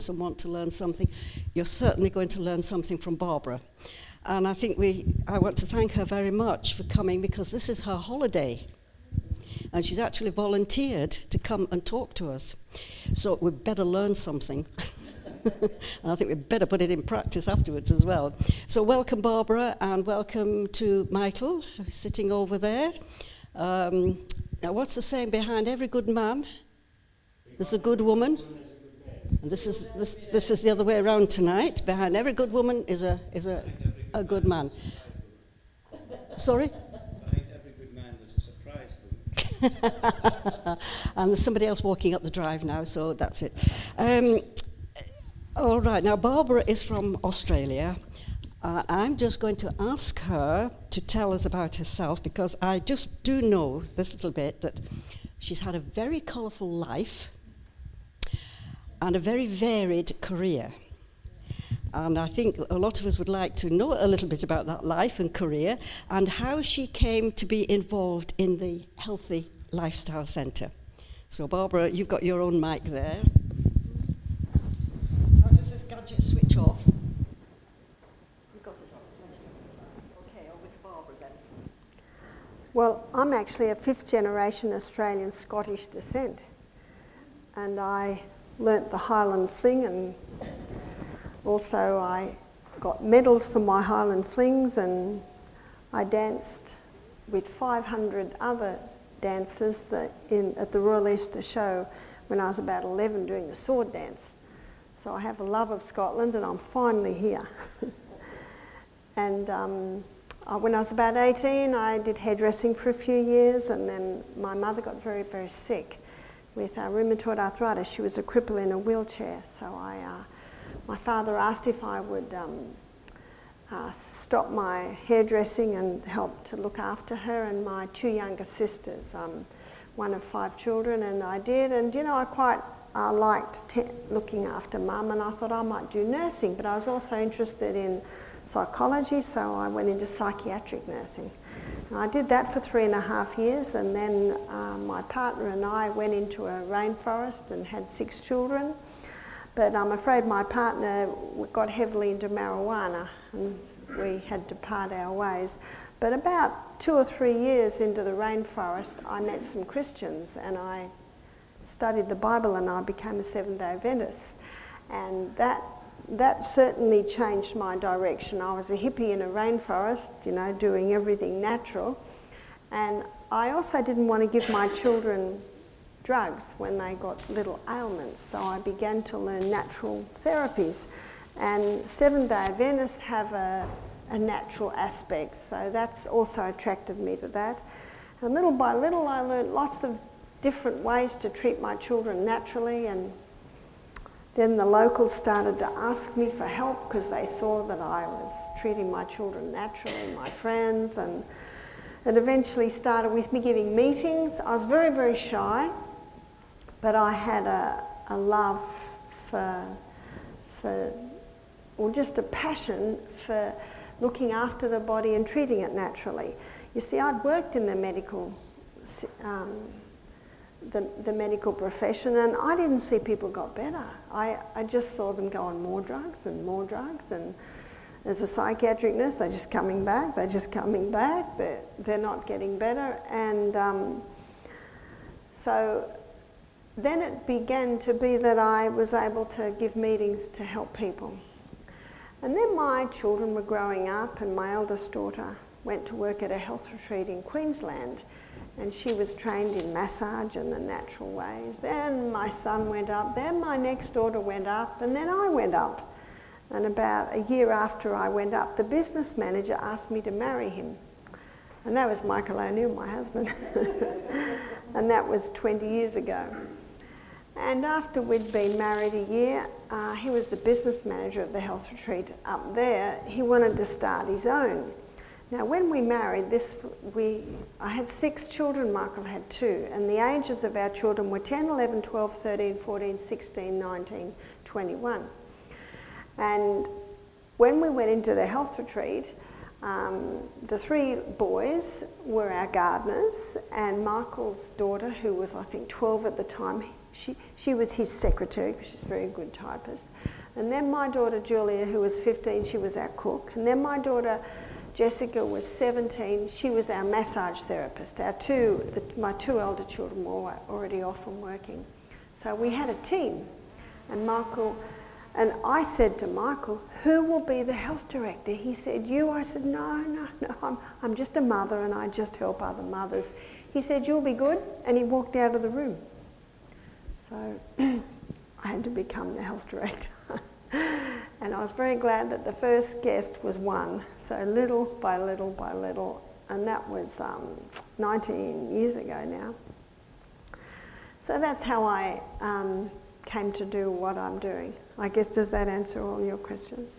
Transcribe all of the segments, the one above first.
and want to learn something, you're certainly going to learn something from Barbara. And I think I want to thank her very much for coming, because this is her holiday. And she's actually volunteered to come and talk to us. So we'd better learn something. And I think we'd better put it in practice afterwards as well. So welcome, Barbara, and welcome to Michael, who's sitting over there. Now, what's the saying? Behind every good man, there's a good woman. And this is the other way around tonight. Behind every good woman is a good man. Sorry? Behind every good man, there's a surprise woman. And there's somebody else walking up the drive now, so that's it. All right, now Barbara is from Australia. I'm just going to ask her to tell us about herself, because I just do know this little bit, that she's had a very colourful life and a very varied career. And I think a lot of us would like to know a little bit about that life and career, and how she came to be involved in the Healthy Lifestyle Centre. So Barbara, you've got your own mic there. How does this gadget switch off? You've got it off. Okay, over to Barbara then. Well, I'm actually a fifth-generation Australian Scottish descent, and I learnt the Highland Fling, and also I got medals for my Highland Flings, and I danced with 500 other dancers at the Royal Easter Show when I was about 11 doing the sword dance. So I have a love of Scotland, and I'm finally here. And when I was about 18, I did hairdressing for a few years, and then my mother got very, very sick with rheumatoid arthritis. She was a cripple in a wheelchair, so my father asked if I would stop my hairdressing and help to look after her and my two younger sisters. One of 5 children, and I did. And I quite liked looking after Mum, and I thought I might do nursing, but I was also interested in psychology, so I went into psychiatric nursing. And I did that for 3.5 years, and then my partner and I went into a rainforest and had 6 children. But I'm afraid my partner got heavily into marijuana, and we had to part our ways. But about 2 or 3 years into the rainforest, I met some Christians, and I studied the Bible, and I became a Seventh-day Adventist. And that certainly changed my direction. I was a hippie in a rainforest, doing everything natural. And I also didn't want to give my children drugs when they got little ailments, so I began to learn natural therapies. And Seventh-day Adventists have a natural aspect, so that's also attracted me to that. And little by little, I learned lots of different ways to treat my children naturally, and then the locals started to ask me for help because they saw that I was treating my children naturally, my friends, and it eventually started with me giving meetings. I was very, very shy, but I had a love or just a passion for looking after the body and treating it naturally. You see, I'd worked in the medical profession, and I didn't see people got better. I just saw them go on more drugs, and as a psychiatric nurse, they're just coming back, they're not getting better. And so then it began to be that I was able to give meetings to help people. And then my children were growing up, and my eldest daughter went to work at a health retreat in Queensland, and she was trained in massage and the natural ways. Then my son went up, then my next daughter went up, and then I went up. And about a year after I went up, the business manager asked me to marry him. And that was Michael O'Neill, my husband. And that was 20 years ago. And after we'd been married a year, he was the business manager at the health retreat up there. He wanted to start his own. Now, when we married, I had 6 children, Michael had 2, and the ages of our children were 10, 11, 12, 13, 14, 16, 19, 21. And when we went into the health retreat, the 3 boys were our gardeners, and Michael's daughter, who was I think 12 at the time, She was his secretary, because she's a very good typist. And then my daughter Julia, who was 15, she was our cook. And then my daughter Jessica was 17, she was our massage therapist. My two elder children were already off and working. So we had a team. And I said to Michael, who will be the health director? He said, you. I said, no, I'm just a mother and I just help other mothers. He said, you'll be good. And he walked out of the room. So I had to become the health director. And I was very glad that the first guest was one. So little by little by little. And that was 19 years ago now. So that's how I came to do what I'm doing. I guess, does that answer all your questions?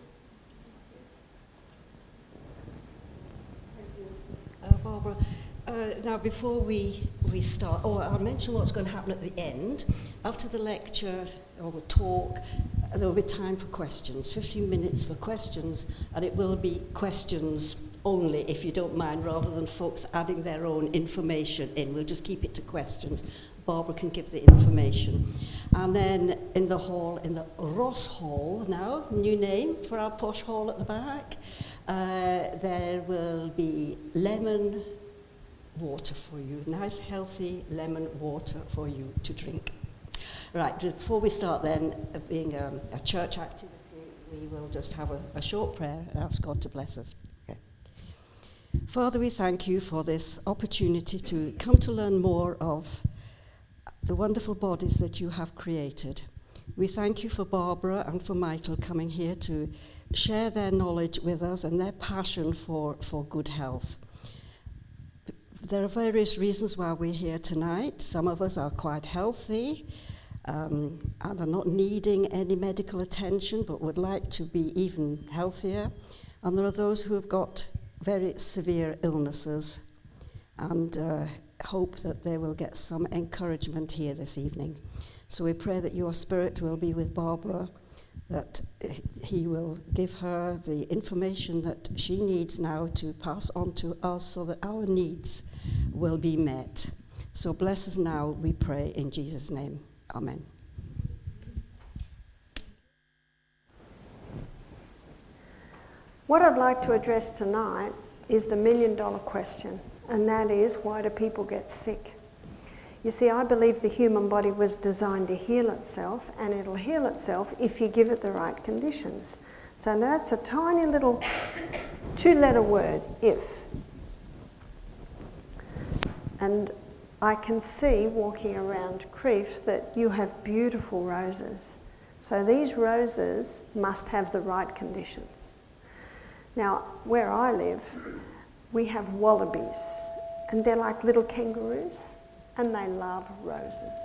Barbara, now before we start, I'll mention what's going to happen at the end. After the lecture or the talk, there will be time for questions, 15 minutes for questions, and it will be questions only, if you don't mind, rather than folks adding their own information in. We'll just keep it to questions. Barbara can give the information. And then in the hall, in the Ross Hall now, new name for our posh hall at the back, there will be lemon water for you, nice healthy lemon water for you to drink. Right, before we start then, being a church activity, we will just have a short prayer and ask God to bless us. Okay. Father, we thank you for this opportunity to come to learn more of the wonderful bodies that you have created. We thank you for Barbara and for Michael coming here to share their knowledge with us and their passion for good health. There are various reasons why we're here tonight. Some of us are quite healthy and are not needing any medical attention but would like to be even healthier. And there are those who have got very severe illnesses and hope that they will get some encouragement here this evening. So we pray that your Spirit will be with Barbara, that he will give her the information that she needs now to pass on to us so that our needs will be met. So bless us now, we pray in Jesus' name. Amen. What I'd like to address tonight is the $1 million question. And that is, why do people get sick? You see, I believe the human body was designed to heal itself, and it'll heal itself if you give it the right conditions. So that's a tiny little 2-letter word, if. And I can see, walking around Crieff, that you have beautiful roses. So these roses must have the right conditions. Now, where I live, we have wallabies, and they're like little kangaroos, and they love roses.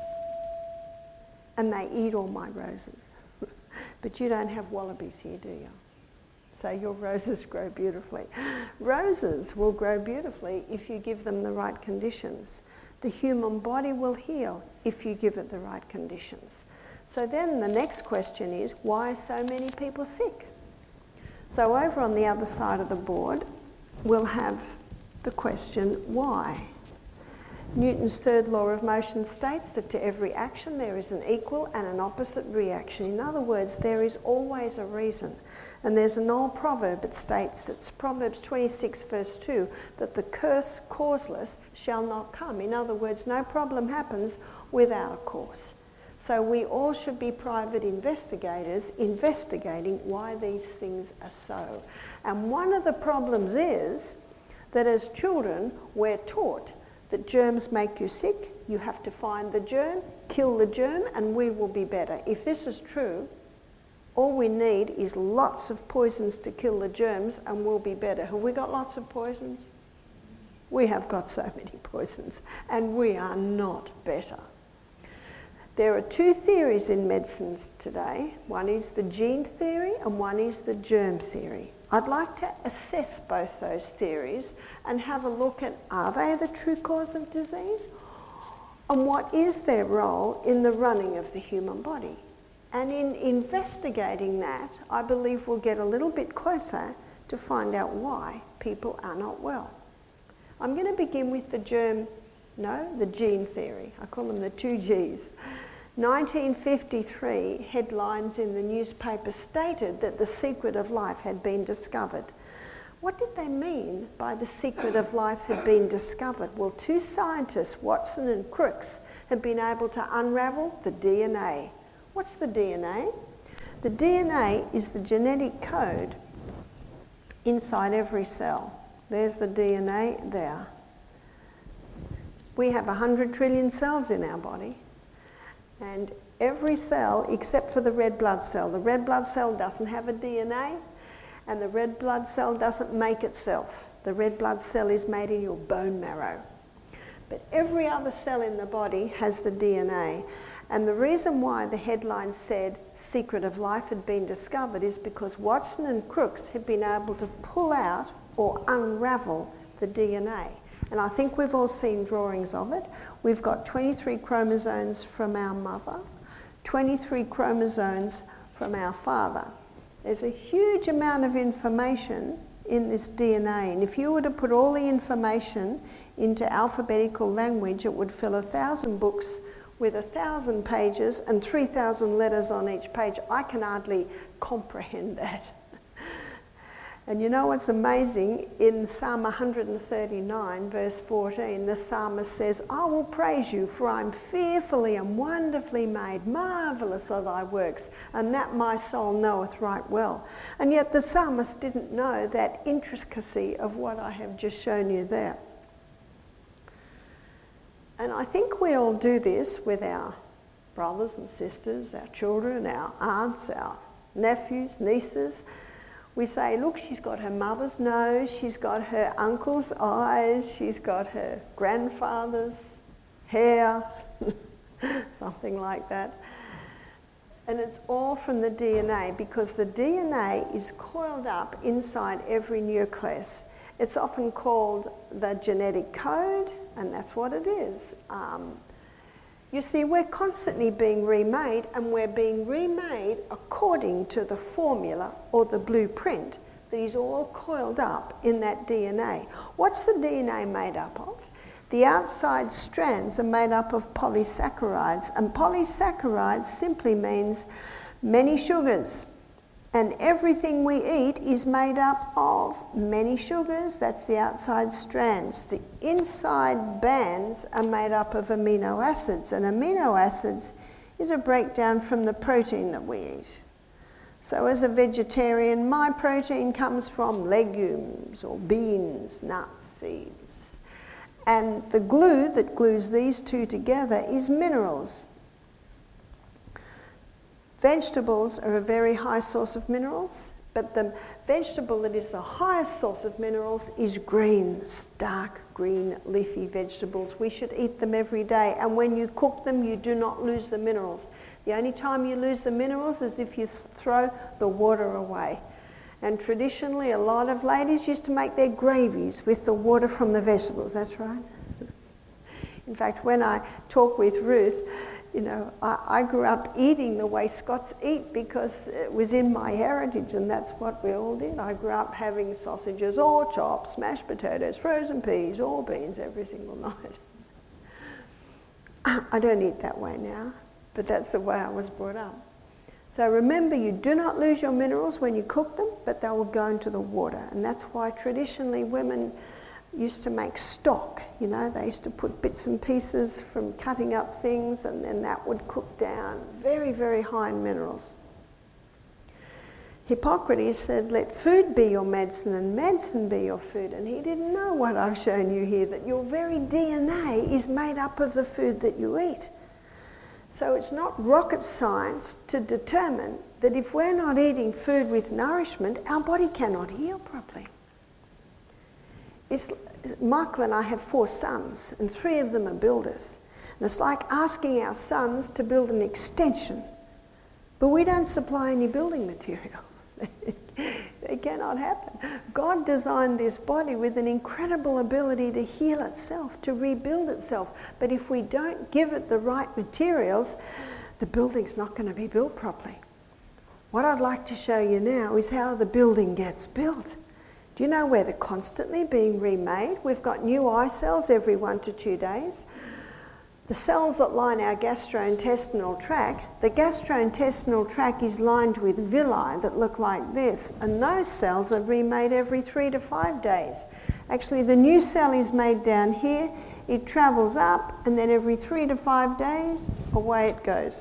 And they eat all my roses. But you don't have wallabies here, do you? So your roses grow beautifully. Roses will grow beautifully if you give them the right conditions. The human body will heal if you give it the right conditions. So then the next question is, why are so many people sick? So over on the other side of the board, we'll have the question, why? Newton's third law of motion states that to every action there is an equal and an opposite reaction. In other words, there is always a reason. And there's an old proverb that states, it's Proverbs 26 verse 2, that the curse causeless shall not come. In other words, no problem happens without a cause. So we all should be private investigators investigating why these things are so. And one of the problems is that as children, we're taught that germs make you sick, you have to find the germ, kill the germ, and we will be better. If this is true, all we need is lots of poisons to kill the germs and we'll be better. Have we got lots of poisons? We have got so many poisons, and we are not better. There are two theories in medicines today. One is the gene theory and one is the germ theory. I'd like to assess both those theories and have a look at, are they the true cause of disease? And what is their role in the running of the human body? And in investigating that, I believe we'll get a little bit closer to find out why people are not well. I'm going to begin with the gene theory. I call them the two Gs. 1953, headlines in the newspaper stated that the secret of life had been discovered. What did they mean by the secret of life had been discovered? Well, two scientists, Watson and Crookes, have been able to unravel the DNA. What's the DNA? The DNA is the genetic code inside every cell. There's the DNA there. We have 100 trillion cells in our body. And every cell, except for the red blood cell doesn't have a DNA, and the red blood cell doesn't make itself. The red blood cell is made in your bone marrow. But every other cell in the body has the DNA. And the reason why the headline said secret of life had been discovered is because Watson and Crookes had been able to pull out or unravel the DNA. And I think we've all seen drawings of it. We've got 23 chromosomes from our mother, 23 chromosomes from our father. There's a huge amount of information in this DNA, and if you were to put all the information into alphabetical language, it would fill 1,000 books with 1,000 pages and 3,000 letters on each page. I can hardly comprehend that. And you know what's amazing? In Psalm 139, verse 14, the psalmist says, I will praise you, for I'm fearfully and wonderfully made. Marvellous are thy works, and that my soul knoweth right well. And yet the psalmist didn't know that intricacy of what I have just shown you there. And I think we all do this with our brothers and sisters, our children, our aunts, our nephews, nieces. We say, look, she's got her mother's nose, she's got her uncle's eyes, she's got her grandfather's hair, something like that. And it's all from the DNA, because the DNA is coiled up inside every nucleus. It's often called the genetic code, and that's what it is. You see, we're constantly being remade, and we're being remade according to the formula or the blueprint that is all coiled up in that DNA. What's the DNA made up of? The outside strands are made up of polysaccharides, and polysaccharides simply means many sugars. And everything we eat is made up of many sugars. That's the outside strands. The inside bands are made up of amino acids, and amino acids is a breakdown from the protein that we eat. So as a vegetarian, my protein comes from legumes or beans, nuts, seeds. And the glue that glues these two together is minerals. Vegetables are a very high source of minerals, but the vegetable that is the highest source of minerals is greens, dark green leafy vegetables. We should eat them every day, and when you cook them, you do not lose the minerals. The only time you lose the minerals is if you throw the water away. And traditionally, a lot of ladies used to make their gravies with the water from the vegetables, that's right. In fact, when I talk with Ruth, you know, I grew up eating the way Scots eat because it was in my heritage, and that's what we all did. I grew up having sausages or chops, mashed potatoes, frozen peas, or beans every single night. I don't eat that way now, but that's the way I was brought up. So remember, you do not lose your minerals when you cook them, but they will go into the water. And that's why traditionally women used to make stock, you know, they used to put bits and pieces from cutting up things, and then that would cook down. Very, very high in minerals. Hippocrates said, let food be your medicine and medicine be your food. And he didn't know what I've shown you here, that your very DNA is made up of the food that you eat. So it's not rocket science to determine that if we're not eating food with nourishment, our body cannot heal properly. Michael and I have 4 sons, and 3 of them are builders. And it's like asking our sons to build an extension, but we don't supply any building material. It cannot happen. God designed this body with an incredible ability to heal itself, to rebuild itself. But if we don't give it the right materials, the building's not going to be built properly. What I'd like to show you now is how the building gets built. Do you know where they're constantly being remade? We've got new eye cells every 1 to 2 days. the cells that line our gastrointestinal tract, the gastrointestinal tract is lined with villi that look like this, and those cells are remade every 3 to 5 days. Actually, the new cell is made down here, it travels up, and then every 3 to 5 days, away it goes.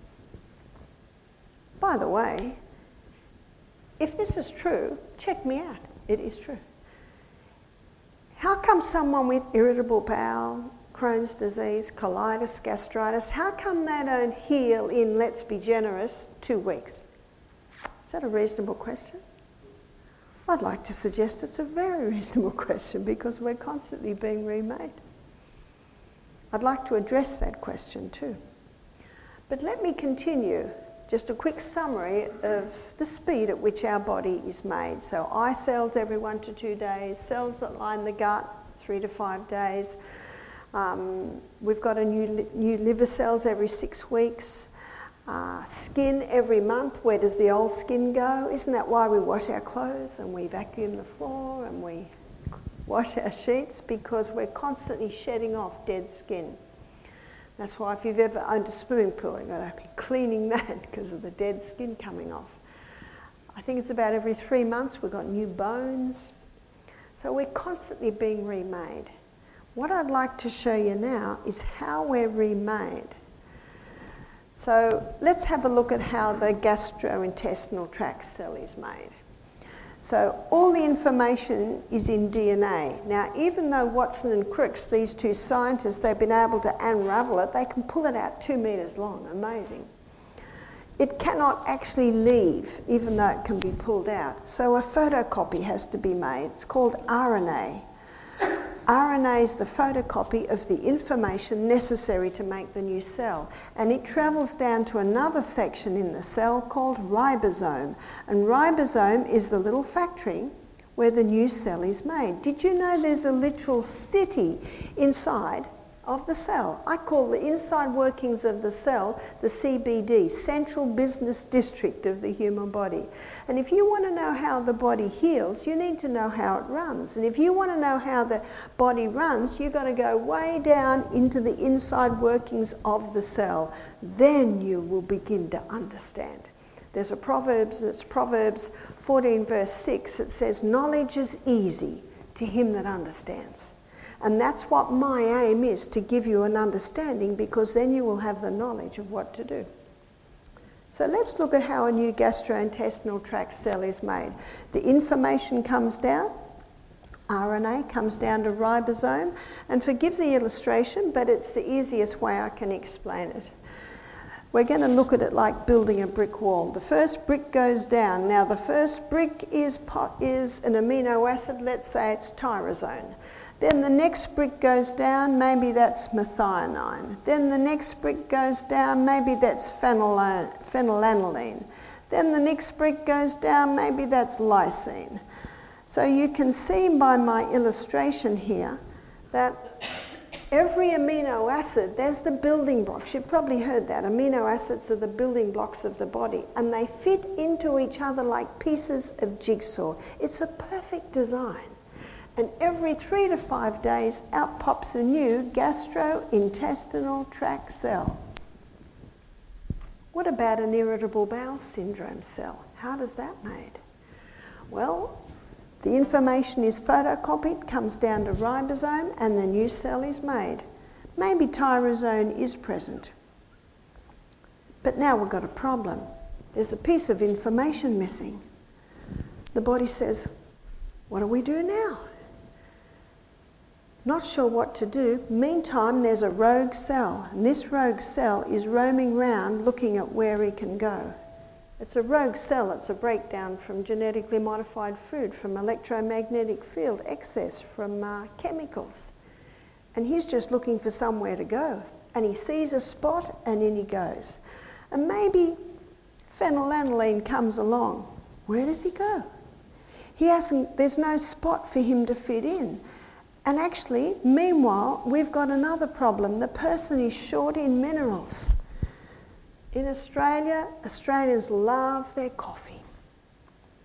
By the way, if this is true, check me out. It is true. How come someone with irritable bowel, Crohn's disease, colitis, gastritis, how come they don't heal in, let's be generous, 2 weeks? Is that a reasonable question? I'd like to suggest it's a very reasonable question because we're constantly being remade. I'd like to address that question too. But let me continue. Just a quick summary of the speed at which our body is made. So eye cells every 1 to 2 days, cells that line the gut 3 to 5 days. We've got a new liver cells every 6 weeks. Skin every month. Where does the old skin go? Isn't that why we wash our clothes and we vacuum the floor and we wash our sheets? Because we're constantly shedding off dead skin. That's why if you've ever owned a swimming pool, you've got to be cleaning that because of the dead skin coming off. I think it's about every 3 months we've got new bones. So we're constantly being remade. What I'd like to show you now is how we're remade. So let's have a look at how the gastrointestinal tract cell is made. So all the information is in DNA. Now, even though Watson and Crookes, these two scientists, they've been able to unravel it, they can pull it out 2 meters long. Amazing. It cannot actually leave, even though it can be pulled out. So a photocopy has to be made. It's called RNA. RNA is the photocopy of the information necessary to make the new cell, and it travels down to another section in the cell called ribosome, and ribosome is the little factory where the new cell is made. Did you know there's a literal city inside of the cell? I call the inside workings of the cell the CBD, Central Business District of the human body. And if you want to know how the body heals, you need to know how it runs. And if you want to know how the body runs, you've got to go way down into the inside workings of the cell. Then you will begin to understand. There's a Proverbs, it's Proverbs 14 verse 6, it says, knowledge is easy to him that understands. And that's what my aim is, to give you an understanding, because then you will have the knowledge of what to do. So let's look at how a new gastrointestinal tract cell is made. The information comes down, RNA comes down to ribosome, and forgive the illustration, but it's the easiest way I can explain it. We're going to look at it like building a brick wall. The first brick goes down. Now the first brick is an amino acid, let's say it's tyrosine. Then the next brick goes down, maybe that's methionine. Then the next brick goes down, maybe that's phenylalanine. Then the next brick goes down, maybe that's lysine. So you can see by my illustration here that every amino acid, there's the building blocks. You've probably heard that. Amino acids are the building blocks of the body, and they fit into each other like pieces of jigsaw. It's a perfect design. And every 3 to 5 days, out pops a new gastrointestinal tract cell. What about an irritable bowel syndrome cell? How does that made? Well, the information is photocopied, comes down to ribosome, and the new cell is made. Maybe tyrosine is present. But now we've got a problem. There's a piece of information missing. The body says, what do we do now? Not sure what to do. Meantime, there's a rogue cell, and this rogue cell is roaming around looking at where he can go. It's a rogue cell. It's a breakdown from genetically modified food, from electromagnetic field excess, from chemicals. And he's just looking for somewhere to go. And he sees a spot and in he goes. And maybe phenylalanine comes along. Where does he go? There's no spot for him to fit in. And actually, meanwhile, we've got another problem. The person is short in minerals. In Australia, Australians love their coffee.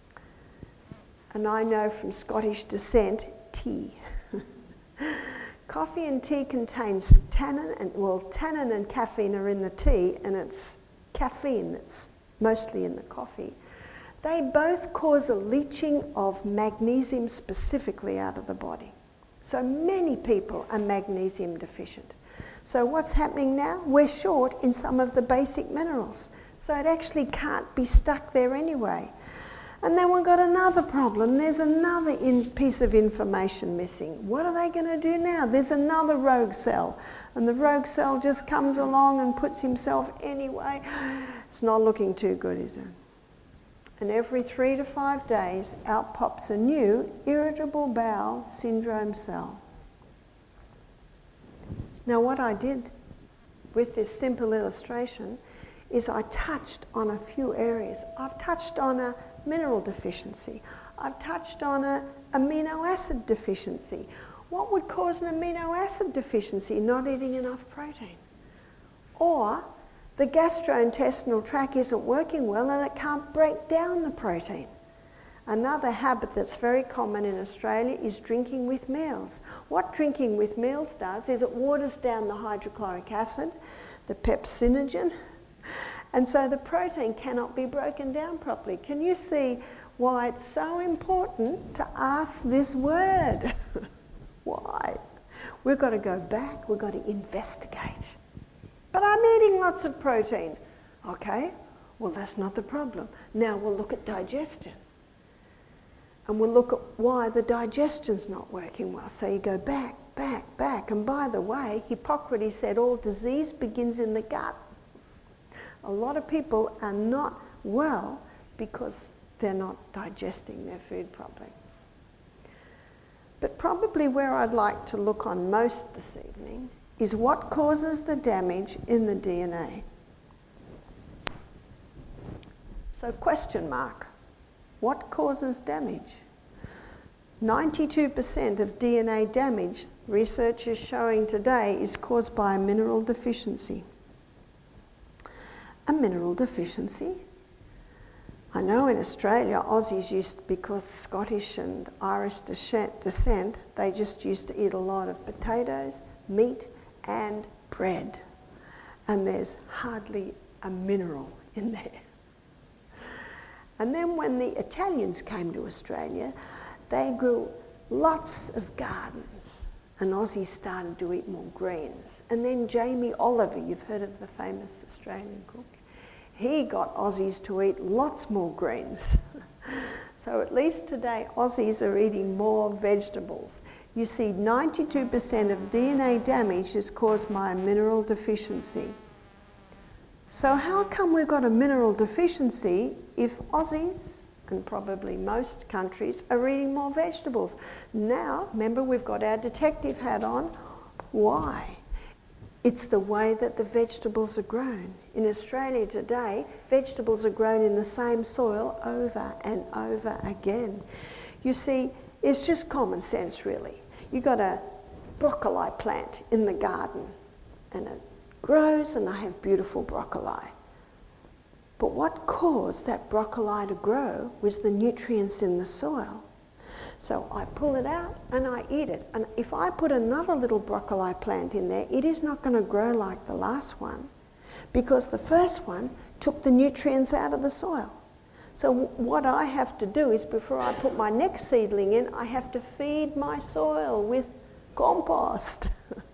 And I know from Scottish descent, tea. Coffee and tea contains tannin, tannin and caffeine are in the tea, and it's caffeine that's mostly in the coffee. They both cause a leaching of magnesium specifically out of the body. So many people are magnesium deficient. So what's happening now? We're short in some of the basic minerals. So it actually can't be stuck there anyway. And then we've got another problem. There's another piece of information missing. What are they going to do now? There's another rogue cell. And the rogue cell just comes along and puts himself anyway. It's not looking too good, is it? And every 3 to 5 days, out pops a new irritable bowel syndrome cell. Now what I did with this simple illustration is I touched on a few areas. I've touched on a mineral deficiency. I've touched on an amino acid deficiency. What would cause an amino acid deficiency? Not eating enough protein. Or the gastrointestinal tract isn't working well and it can't break down the protein. Another habit that's very common in Australia is drinking with meals. What drinking with meals does is it waters down the hydrochloric acid, the pepsinogen, and so the protein cannot be broken down properly. Can you see why it's so important to ask this word? Why? We've got to go back, we've got to investigate. But I'm eating lots of protein. Okay, well that's not the problem. Now we'll look at digestion. And we'll look at why the digestion's not working well. So you go back, back, back. And by the way, Hippocrates said all disease begins in the gut. A lot of people are not well because they're not digesting their food properly. But probably where I'd like to look on most this evening is what causes the damage in the DNA. So question mark. What causes damage? 92% of DNA damage, research is showing today, is caused by a mineral deficiency. A mineral deficiency? I know in Australia, Aussies used, because Scottish and Irish descent, they just used to eat a lot of potatoes, meat and bread. And there's hardly a mineral in there. And then when the Italians came to Australia, they grew lots of gardens, and Aussies started to eat more greens. And then Jamie Oliver, you've heard of the famous Australian cook, he got Aussies to eat lots more greens. So at least today, Aussies are eating more vegetables. You see, 92% of DNA damage is caused by a mineral deficiency. So how come we've got a mineral deficiency if Aussies, and probably most countries, are eating more vegetables? Now, remember, we've got our detective hat on. Why? It's the way that the vegetables are grown. In Australia today, vegetables are grown in the same soil over and over again. You see, it's just common sense, really. You've got a broccoli plant in the garden, and it grows, and I have beautiful broccoli. But what caused that broccoli to grow was the nutrients in the soil. So I pull it out and I eat it. And if I put another little broccoli plant in there, it is not going to grow like the last one, because the first one took the nutrients out of the soil. So what I have to do is, before I put my next seedling in, I have to feed my soil with compost.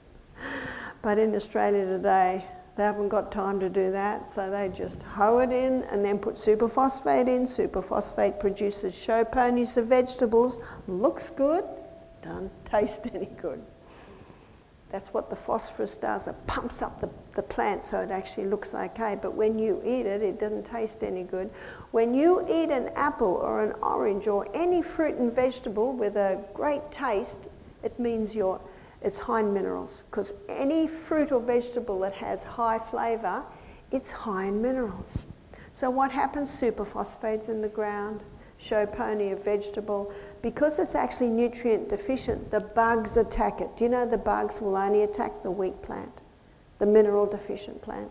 But in Australia today, they haven't got time to do that, so they just hoe it in and then put superphosphate in. Superphosphate produces show ponies of vegetables. Looks good, doesn't taste any good. That's what the phosphorus does. It pumps up the plant so it actually looks okay, but when you eat it, it doesn't taste any good. When you eat an apple or an orange or any fruit and vegetable with a great taste, it means it's high in minerals, because any fruit or vegetable that has high flavour, it's high in minerals. So what happens? Superphosphates in the ground, show pony of vegetable. Because it's actually nutrient deficient, the bugs attack it. Do you know the bugs will only attack the weak plant, the mineral deficient plant?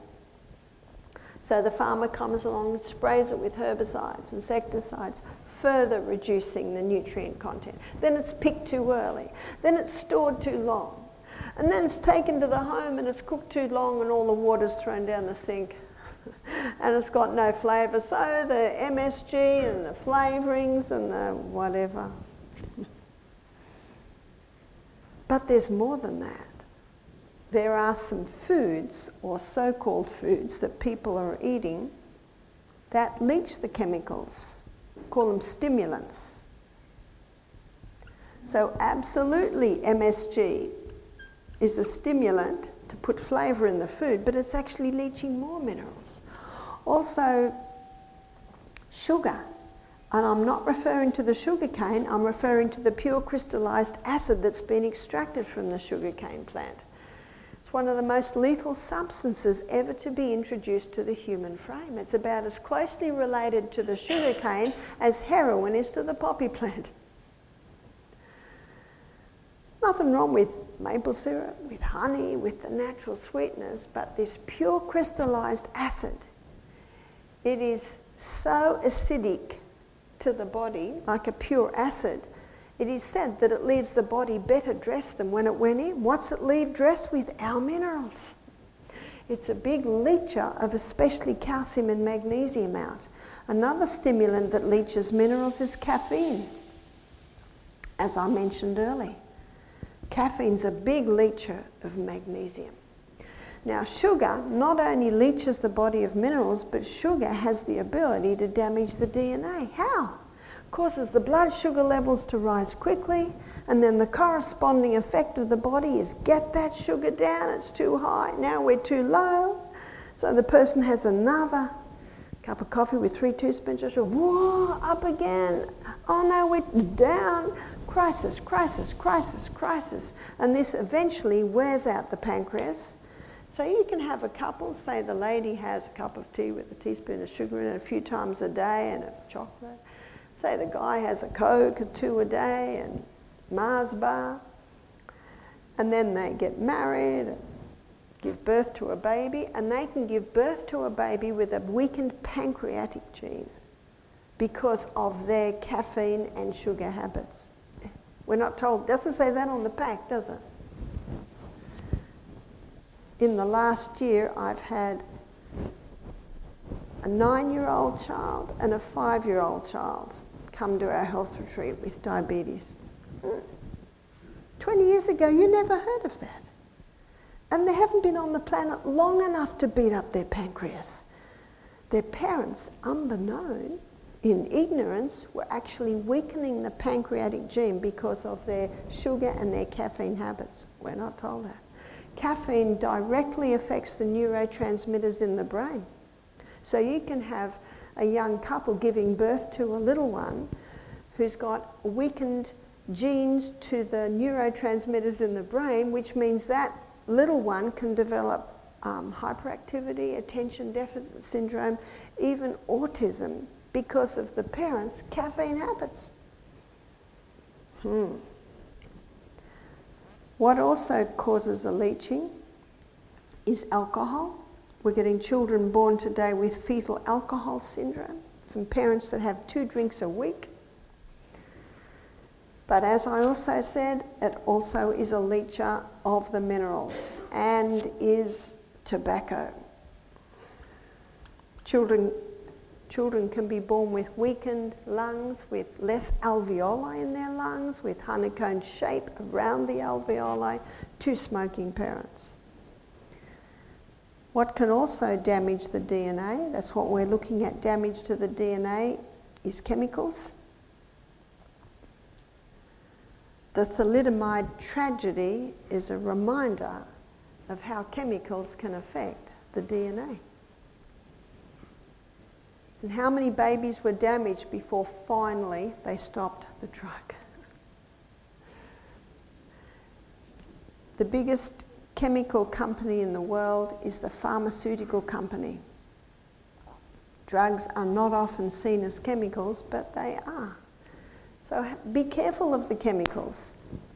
So the farmer comes along and sprays it with herbicides, insecticides, further reducing the nutrient content. Then it's picked too early. Then it's stored too long. And then it's taken to the home and it's cooked too long and all the water's thrown down the sink. And it's got no flavour. So the MSG and the flavourings and the whatever. But there's more than that. There are some foods, or so-called foods, that people are eating that leach the chemicals. Call them stimulants. So absolutely MSG is a stimulant to put flavour in the food, but it's actually leaching more minerals. Also, sugar. And I'm not referring to the sugar cane, I'm referring to the pure crystallised acid that's been extracted from the sugar cane plant. It's one of the most lethal substances ever to be introduced to the human frame. It's about as closely related to the sugar cane as heroin is to the poppy plant. Nothing wrong with maple syrup, with honey, with the natural sweeteners, but this pure crystallised acid, it is so acidic to the body, like a pure acid. It is said that it leaves the body better dressed than when it went in. What's it leave dressed with? Our minerals. It's a big leacher of especially calcium and magnesium out. Another stimulant that leaches minerals is caffeine, as I mentioned earlier. Caffeine's a big leacher of magnesium. Now, sugar not only leaches the body of minerals, but sugar has the ability to damage the DNA. How? Causes the blood sugar levels to rise quickly, and then the corresponding effect of the body is get that sugar down, it's too high, now we're too low. So the person has another cup of coffee with 3 teaspoons of sugar, whoa, up again, oh no, we're down. Crisis, crisis, crisis, crisis. And this eventually wears out the pancreas. So you can have a couple, say the lady has a cup of tea with a teaspoon of sugar in it a few times a day and a chocolate. Say the guy has a Coke or 2 a day and Mars bar. And then they get married and give birth to a baby, and they can give birth to a baby with a weakened pancreatic gene because of their caffeine and sugar habits. We're not told, doesn't say that on the pack, does it? In the last year, I've had a 9-year-old child and a 5-year-old child come to our health retreat with diabetes. 20 years ago, you never heard of that. And they haven't been on the planet long enough to beat up their pancreas. Their parents, unbeknown, in ignorance, were actually weakening the pancreatic gene because of their sugar and their caffeine habits. We're not told that. Caffeine directly affects the neurotransmitters in the brain. So you can have a young couple giving birth to a little one who's got weakened genes to the neurotransmitters in the brain, which means that little one can develop hyperactivity, attention deficit syndrome, even autism because of the parents' caffeine habits. What also causes a leaching is alcohol. We're getting children born today with fetal alcohol syndrome from parents that have 2 drinks a week. But as I also said, it also is a leacher of the minerals and is tobacco. Children can be born with weakened lungs, with less alveoli in their lungs, with honeycomb shape around the alveoli, to smoking parents. What can also damage the DNA, that's what we're looking at, damage to the DNA, is chemicals. The thalidomide tragedy is a reminder of how chemicals can affect the DNA. And how many babies were damaged before finally they stopped the drug? The biggest chemical company in the world is the pharmaceutical company. Drugs are not often seen as chemicals, but they are. So be careful of the chemicals.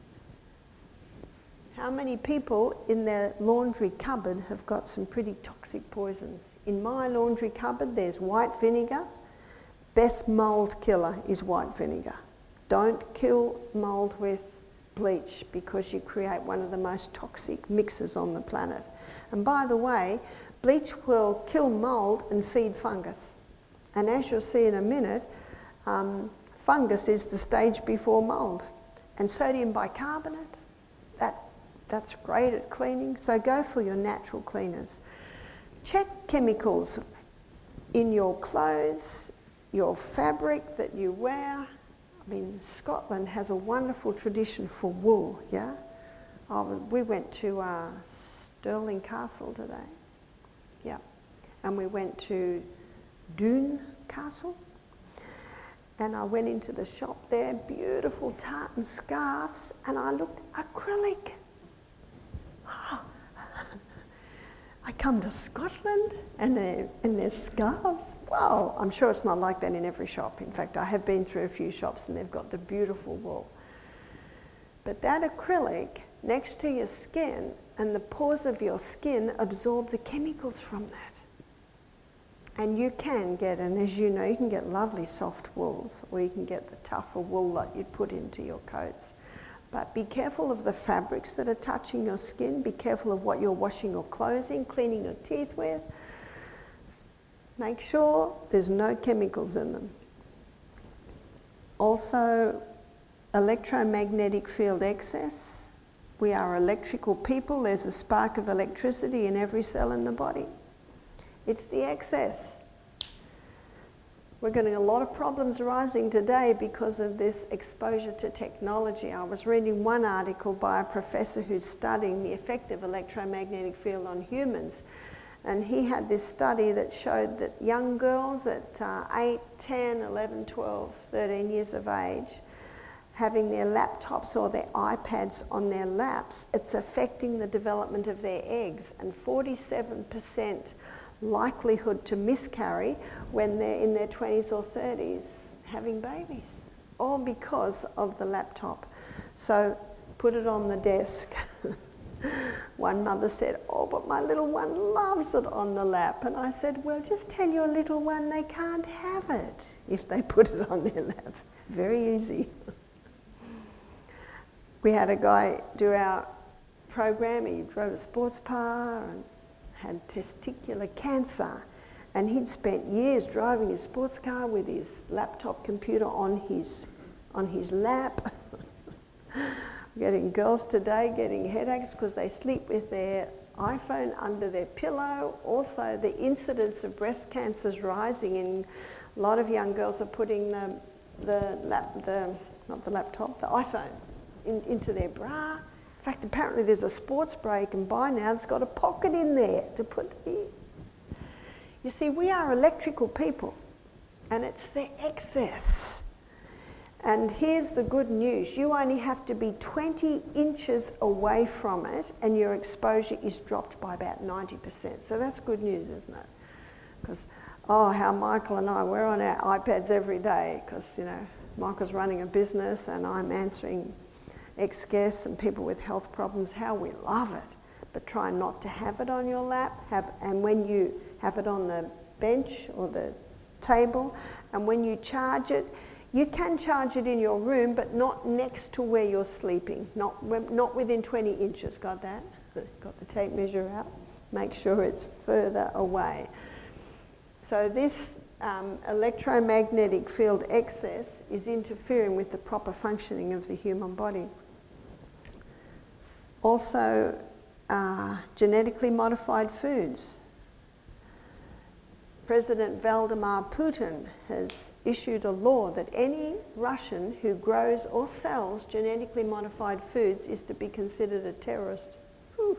How many people in their laundry cupboard have got some pretty toxic poisons? In my laundry cupboard, there's white vinegar. Best mold killer is white vinegar. Don't kill mold with bleach because you create one of the most toxic mixes on the planet. And by the way, bleach will kill mould and feed fungus. And as you'll see in a minute, fungus is the stage before mould. And sodium bicarbonate, that's great at cleaning, so go for your natural cleaners. Check chemicals in your clothes, your fabric that you wear. I mean, Scotland has a wonderful tradition for wool, yeah? We went to Stirling Castle today, yeah. And we went to Doune Castle. And I went into the shop there, beautiful tartan scarves, and I looked, acrylic. I come to Scotland and there's scarves. Wow, I'm sure it's not like that in every shop. In fact, I have been through a few shops and they've got the beautiful wool. But that acrylic next to your skin and the pores of your skin absorb the chemicals from that. And you can get, and as you know, you can get lovely soft wools, or you can get the tougher wool that you put into your coats. But be careful of the fabrics that are touching your skin. Be careful of what you're washing your clothes in, cleaning your teeth with. Make sure there's no chemicals in them. Also, electromagnetic field excess. We are electrical people. There's a spark of electricity in every cell in the body. It's the excess. We're getting a lot of problems arising today because of this exposure to technology. I was reading one article by a professor who's studying the effect of electromagnetic field on humans. And he had this study that showed that young girls at 8, 10, 11, 12, 13 years of age, having their laptops or their iPads on their laps, it's affecting the development of their eggs. And 47% likelihood to miscarry when they're in their 20s or 30s having babies, all because of the laptop. So put it on the desk. One mother said, "Oh, but my little one loves it on the lap." And I said, "Well, just tell your little one they can't have it if they put it on their lap." Very easy. We had a guy do our program. He drove a sports car and had testicular cancer, and he'd spent years driving his sports car with his laptop computer on his lap. Getting girls today getting headaches because they sleep with their iPhone under their pillow. Also, the incidence of breast cancer is rising, and a lot of young girls are putting the iPhone into their bra. In fact, apparently there's a sports bra you can buy now that's got a pocket in there to put in. You see, we are electrical people, and it's the excess. And here's the good news. You only have to be 20 inches away from it, and your exposure is dropped by about 90%. So that's good news, isn't it? Because, how Michael and I, we're on our iPads every day, because, you know, Michael's running a business and I'm answering ex-guests and people with health problems, how we love it. But try not to have it on your lap, and when you have it on the bench or the table, and when you charge it, you can charge it in your room, but not next to where you're sleeping, not within 20 inches, got that? Got the tape measure out? Make sure it's further away. So this electromagnetic field excess is interfering with the proper functioning of the human body. Also, genetically modified foods. President Vladimir Putin has issued a law that any Russian who grows or sells genetically modified foods is to be considered a terrorist. Whew.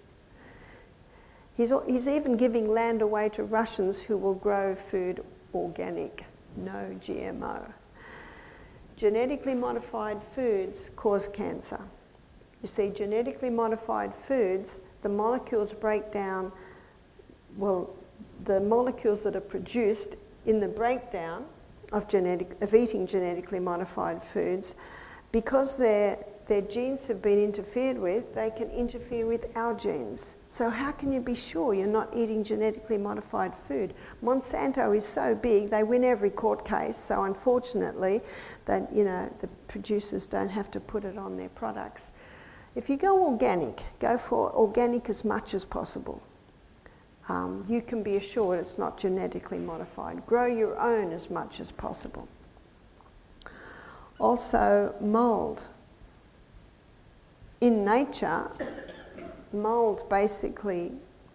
He's even giving land away to Russians who will grow food organic, no GMO. Genetically modified foods cause cancer. You see, genetically modified foods, the molecules break down, the molecules that are produced in the breakdown of eating genetically modified foods, because they're their genes have been interfered with, they can interfere with our genes. So how can you be sure you're not eating genetically modified food? Monsanto is so big, they win every court case, so unfortunately, that, you know, the producers don't have to put it on their products. If you go organic, go for organic as much as possible. You can be assured it's not genetically modified. Grow your own as much as possible. Also, mould. In nature, mould basically,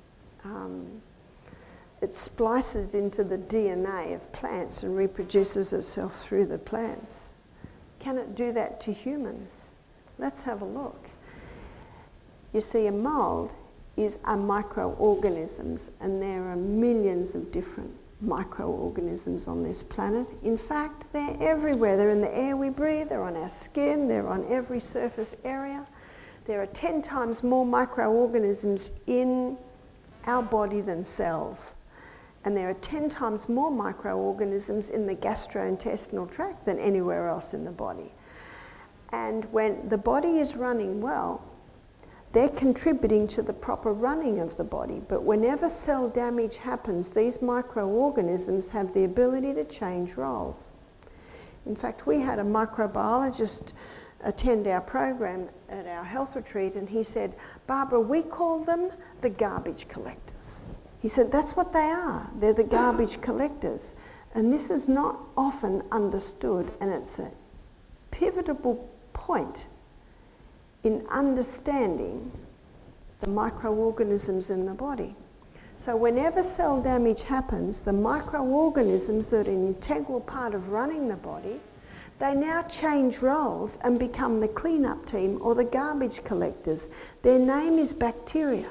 it splices into the DNA of plants and reproduces itself through the plants. Can it do that to humans? Let's have a look. You see, a mould is a microorganisms, and there are millions of different microorganisms on this planet. In fact, they're everywhere. They're in the air we breathe, they're on our skin, they're on every surface area. There are 10 times more microorganisms in our body than cells. And there are 10 times more microorganisms in the gastrointestinal tract than anywhere else in the body. And when the body is running well, they're contributing to the proper running of the body. But whenever cell damage happens, these microorganisms have the ability to change roles. In fact, we had a microbiologist attend our program at our health retreat, and he said, "Barbara, we call them the garbage collectors." He said, that's what they are. They're the garbage collectors. And this is not often understood, and it's a pivotal point in understanding the microorganisms in the body. So whenever cell damage happens, the microorganisms that are an integral part of running the body, they now change roles and become the cleanup team or the garbage collectors. Their name is bacteria.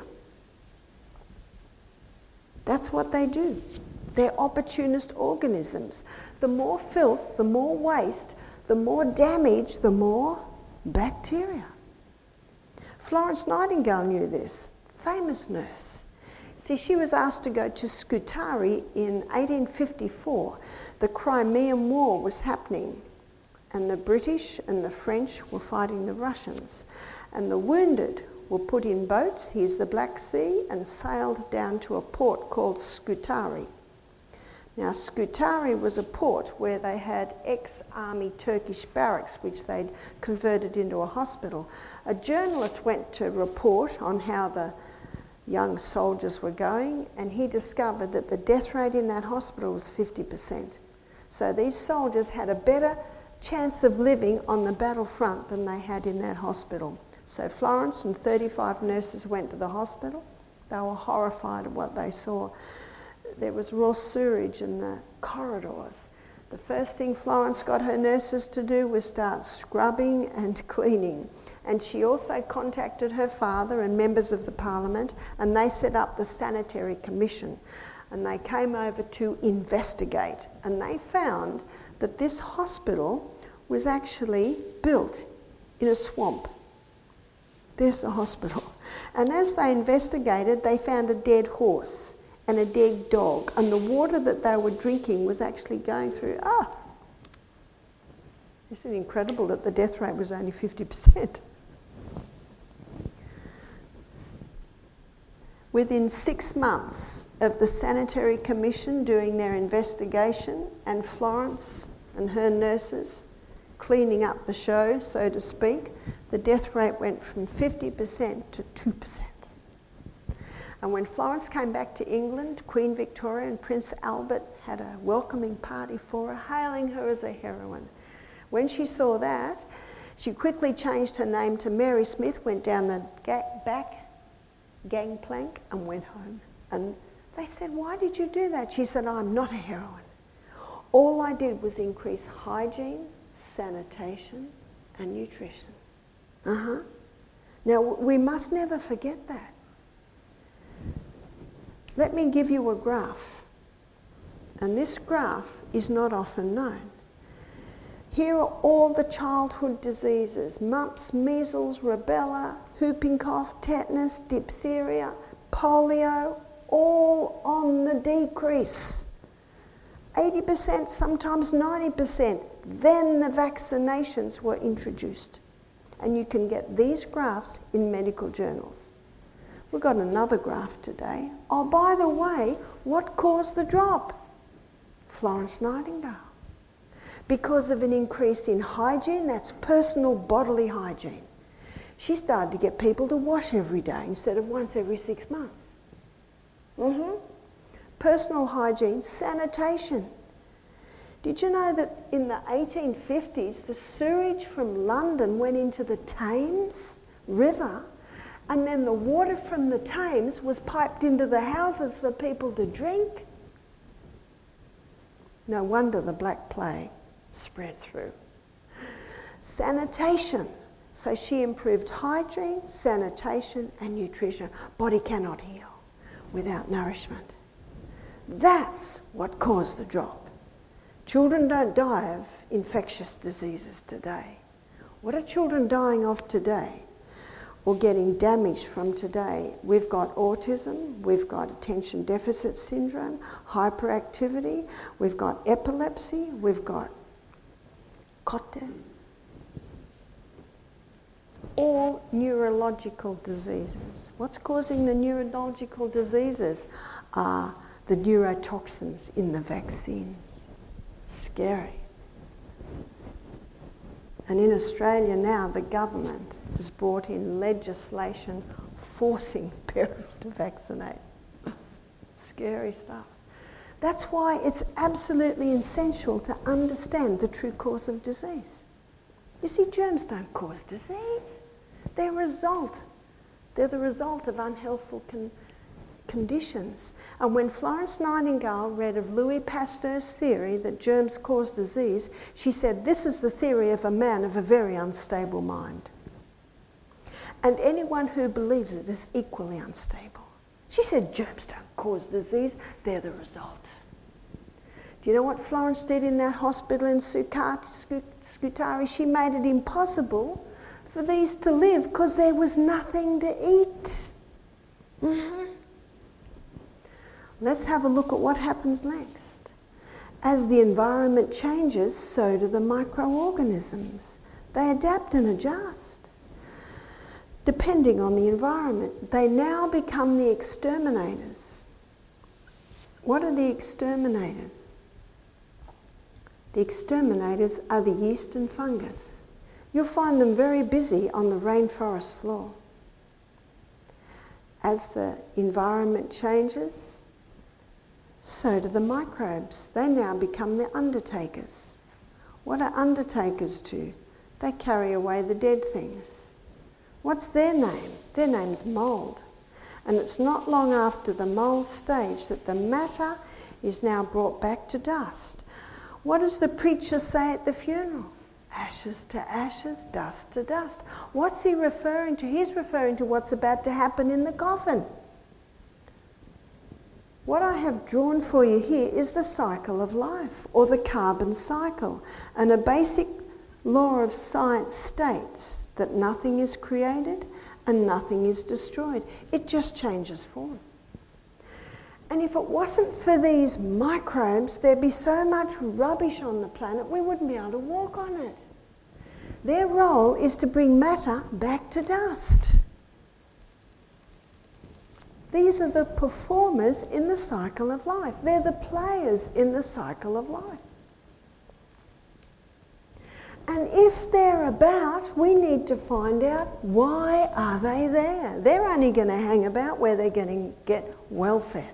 That's what they do. They're opportunist organisms. The more filth, the more waste, the more damage, the more bacteria. Florence Nightingale knew this, famous nurse. See, she was asked to go to Scutari in 1854. The Crimean War was happening, and the British and the French were fighting the Russians. And the wounded were put in boats, here's the Black Sea, and sailed down to a port called Scutari. Now, Scutari was a port where they had ex-army Turkish barracks, which they'd converted into a hospital. A journalist went to report on how the young soldiers were going, and he discovered that the death rate in that hospital was 50%. So these soldiers had a better chance of living on the battlefront than they had in that hospital. So Florence and 35 nurses went to the hospital. They were horrified at what they saw. There was raw sewage in the corridors. The first thing Florence got her nurses to do was start scrubbing and cleaning. And she also contacted her father and members of the parliament, and they set up the Sanitary Commission. And they came over to investigate. And they found that this hospital was actually built in a swamp. There's the hospital. And as they investigated, they found a dead horse and a dead dog, and the water that they were drinking was actually going through. Isn't it incredible that the death rate was only 50%? Within 6 months of the Sanitary Commission doing their investigation and Florence and her nurses cleaning up the show, so to speak, the death rate went from 50% to 2%. And when Florence came back to England, Queen Victoria and Prince Albert had a welcoming party for her, hailing her as a heroine. When she saw that, she quickly changed her name to Mary Smith, went down the back gangplank and went home. And they said, "Why did you do that?" She said, "I'm not a heroine. All I did was increase hygiene, sanitation, and nutrition." Now, we must never forget that. Let me give you a graph. And this graph is not often known. Here are all the childhood diseases: mumps, measles, rubella, whooping cough, tetanus, diphtheria, polio, all on the decrease. 80%, sometimes 90%. Then the vaccinations were introduced. And you can get these graphs in medical journals. We've got another graph today. Oh, by the way, what caused the drop? Florence Nightingale. Because of an increase in hygiene, that's personal bodily hygiene. She started to get people to wash every day instead of once every 6 months. Personal hygiene, sanitation. Did you know that in the 1850s, the sewage from London went into the Thames River, and then the water from the Thames was piped into the houses for people to drink? No wonder the Black Plague spread through. Sanitation. So she improved hygiene, sanitation, and nutrition. Body cannot heal without nourishment. That's what caused the drop. Children don't die of infectious diseases today. What are children dying of today, or getting damaged from today? We've got autism, we've got attention deficit syndrome, hyperactivity, we've got epilepsy, we've got Cotte. All neurological diseases. What's causing the neurological diseases are the neurotoxins in the vaccines. Scary. And in Australia now, the government has brought in legislation forcing parents to vaccinate. Scary stuff. That's why it's absolutely essential to understand the true cause of disease. You see, germs don't cause disease. They're the result of unhealthful conditions. And when Florence Nightingale read of Louis Pasteur's theory that germs cause disease, she said, this is the theory of a man of a very unstable mind. And anyone who believes it is equally unstable. She said, germs don't cause disease, they're the result. Do you know what Florence did in that hospital in Scutari? She made it impossible for these to live because there was nothing to eat. Let's have a look at what happens next. As the environment changes, so do the microorganisms. They adapt and adjust. Depending on the environment, they now become the exterminators. What are the exterminators? The exterminators are the yeast and fungus. You'll find them very busy on the rainforest floor. As the environment changes, so do the microbes. They now become the undertakers. What are undertakers do? They carry away the dead things. What's their name? Their name's mould. And it's not long after the mould stage that the matter is now brought back to dust. What does the preacher say at the funeral? Ashes to ashes, dust to dust. What's he referring to? He's referring to what's about to happen in the coffin. What I have drawn for you here is the cycle of life, or the carbon cycle. And a basic law of science states that nothing is created and nothing is destroyed. It just changes form. And if it wasn't for these microbes, there'd be so much rubbish on the planet, we wouldn't be able to walk on it. Their role is to bring matter back to dust. These are the performers in the cycle of life. They're the players in the cycle of life. And if they're about, we need to find out, why are they there? They're only going to hang about where they're going to get well fed.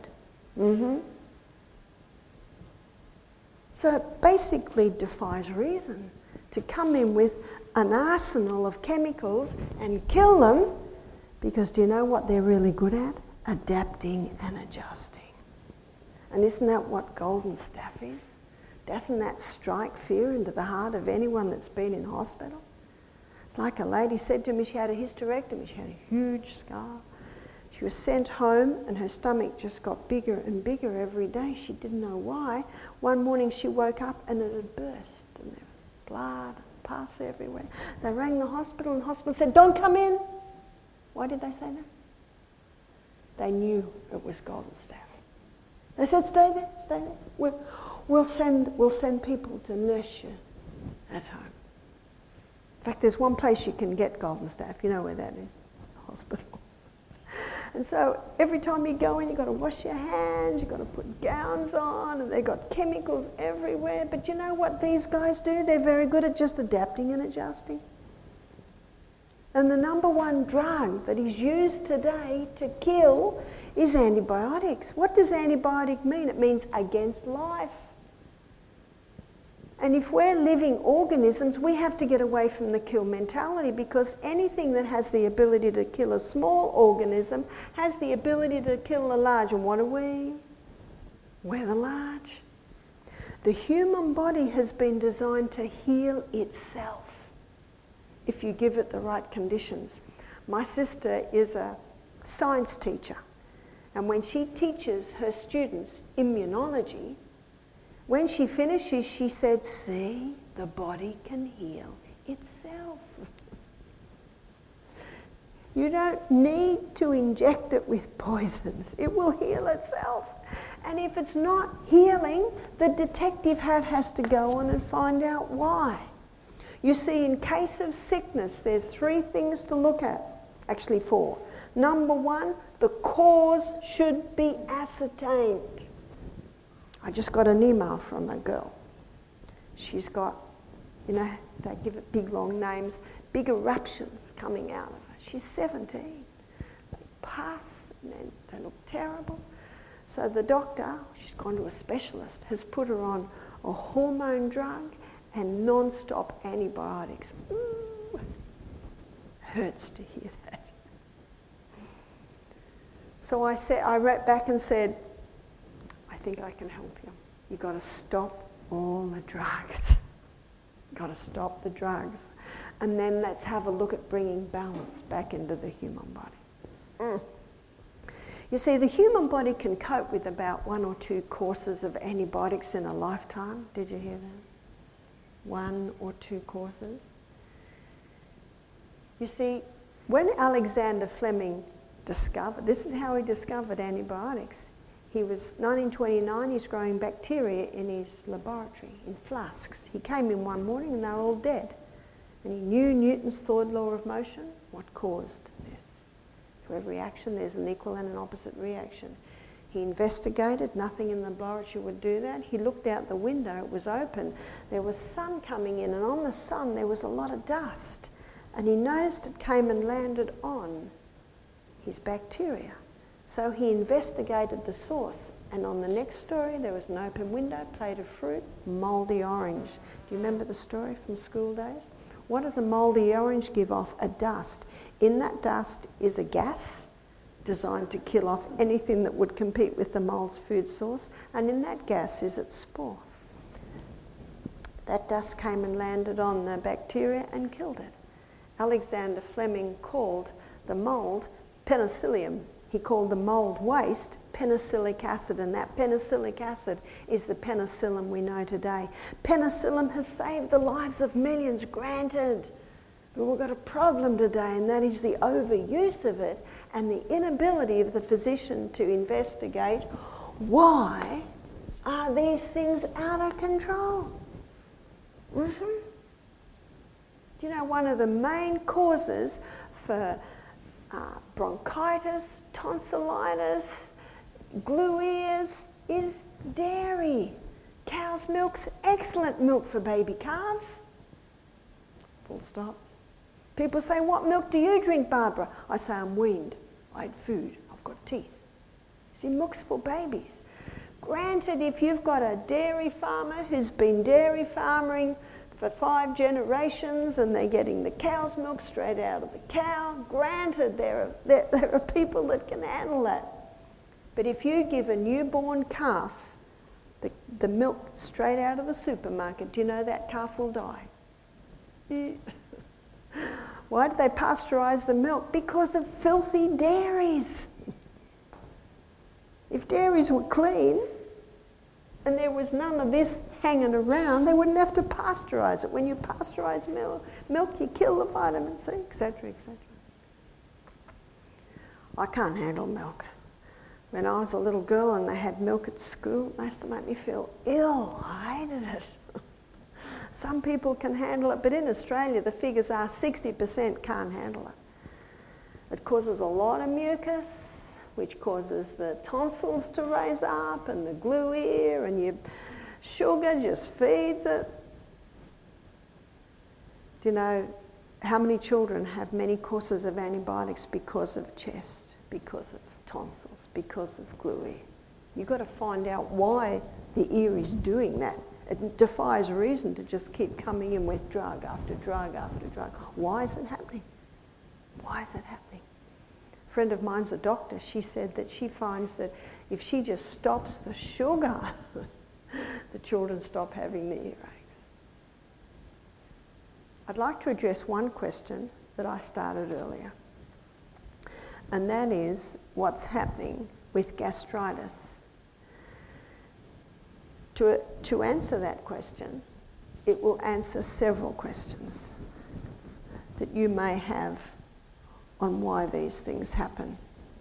So it basically defies reason to come in with an arsenal of chemicals and kill them, because do you know what they're really good at? Adapting and adjusting. And isn't that what golden staph is? Doesn't that strike fear into the heart of anyone that's been in hospital? It's like a lady said to me, she had a hysterectomy, she had a huge scar. She was sent home and her stomach just got bigger and bigger every day. She didn't know why. One morning she woke up and it had burst and there was blood, pus everywhere. They rang the hospital and the hospital said, don't come in. Why did they say that? They knew it was golden staph. They said, stay there, stay there. We'll send people to nurse you at home. fact, there's one place you can get golden staph. You know where that is? Hospital. And so every time you go in, you've got to wash your hands, you've got to put gowns on, and they've got chemicals everywhere. But you know what these guys do? They're very good at just adapting and adjusting. And the number one drug that is used today to kill is antibiotics. What does antibiotic mean? It means against life. And if we're living organisms, we have to get away from the kill mentality, because anything that has the ability to kill a small organism has the ability to kill a large. And what are we? We're the large. The human body has been designed to heal itself if you give it the right conditions. My sister is a science teacher, and when she teaches her students immunology, when she finishes, she said, see, the body can heal itself. You don't need to inject it with poisons. It will heal itself. And if it's not healing, the detective hat has to go on and find out why. You see, in case of sickness, there's 3 things to look at. Actually 4. Number 1, the cause should be ascertained. I just got an email from a girl. She's got, you know, they give it big long names, big eruptions coming out of her. She's 17. They pass and then they look terrible. So the doctor, she's gone to a specialist, has put her on a hormone drug and non-stop antibiotics. Ooh, hurts to hear that. So I wrote back and said, I think I can help you. You've got to stop all the drugs. You've got to stop the drugs. And then let's have a look at bringing balance back into the human body. You see, the human body can cope with about 1 or 2 courses of antibiotics in a lifetime. Did you hear that? 1 or 2 courses. You see, when Alexander Fleming discovered, this is how he discovered antibiotics. He was 1929, he's growing bacteria in his laboratory, in flasks. He came in one morning and they were all dead. And he knew Newton's third law of motion. What caused this? To every action, there's an equal and an opposite reaction. He investigated, nothing in the laboratory would do that. He looked out the window, it was open. There was sun coming in, and on the sun there was a lot of dust. And he noticed it came and landed on his bacteria. So he investigated the source, and on the next story there was an open window, plate of fruit, mouldy orange. Do you remember the story from school days? What does a mouldy orange give off? A dust. In that dust is a gas designed to kill off anything that would compete with the mould's food source, and in that gas is its spore. That dust came and landed on the bacteria and killed it. Alexander Fleming called the mould penicillium. He called the mould waste penicillic acid, and that penicillic acid is the penicillin we know today. Penicillin has saved the lives of millions, granted, but we've got a problem today, and that is the overuse of it and the inability of the physician to investigate why are these things out of control. Do you know one of the main causes for bronchitis, tonsillitis, glue ears is dairy. Cow's milk's excellent milk for baby calves. Full stop. People say, what milk do you drink, Barbara? I say, I'm weaned. I eat food. I've got teeth. See, milk's for babies. Granted, if you've got a dairy farmer who's been dairy farming for 5 generations and they're getting the cow's milk straight out of the cow, granted, there are people that can handle that. But if you give a newborn calf the milk straight out of the supermarket, do you know that calf will die? Why do they pasteurize the milk? Because of filthy dairies. If dairies were clean and there was none of this hanging around, they wouldn't have to pasteurize it. When you pasteurize milk, you kill the vitamin C, etc., etc. I can't handle milk. When I was a little girl and they had milk at school, it used to make me feel ill. I hated it. Some people can handle it, but in Australia the figures are 60% can't handle it. It causes a lot of mucus, which causes the tonsils to raise up and the glue ear, and your sugar just feeds it. Do you know how many children have many courses of antibiotics because of chest, because of tonsils, because of glue ear? You've got to find out why the ear is doing that. It defies reason to just keep coming in with drug after drug after drug. Why is it happening? Why is it happening? A friend of mine's a doctor. She said that she finds that if she just stops the sugar, the children stop having the earaches. I'd like to address one question that I started earlier, and that is what's happening with gastritis. To answer that question, it will answer several questions that you may have on why these things happen.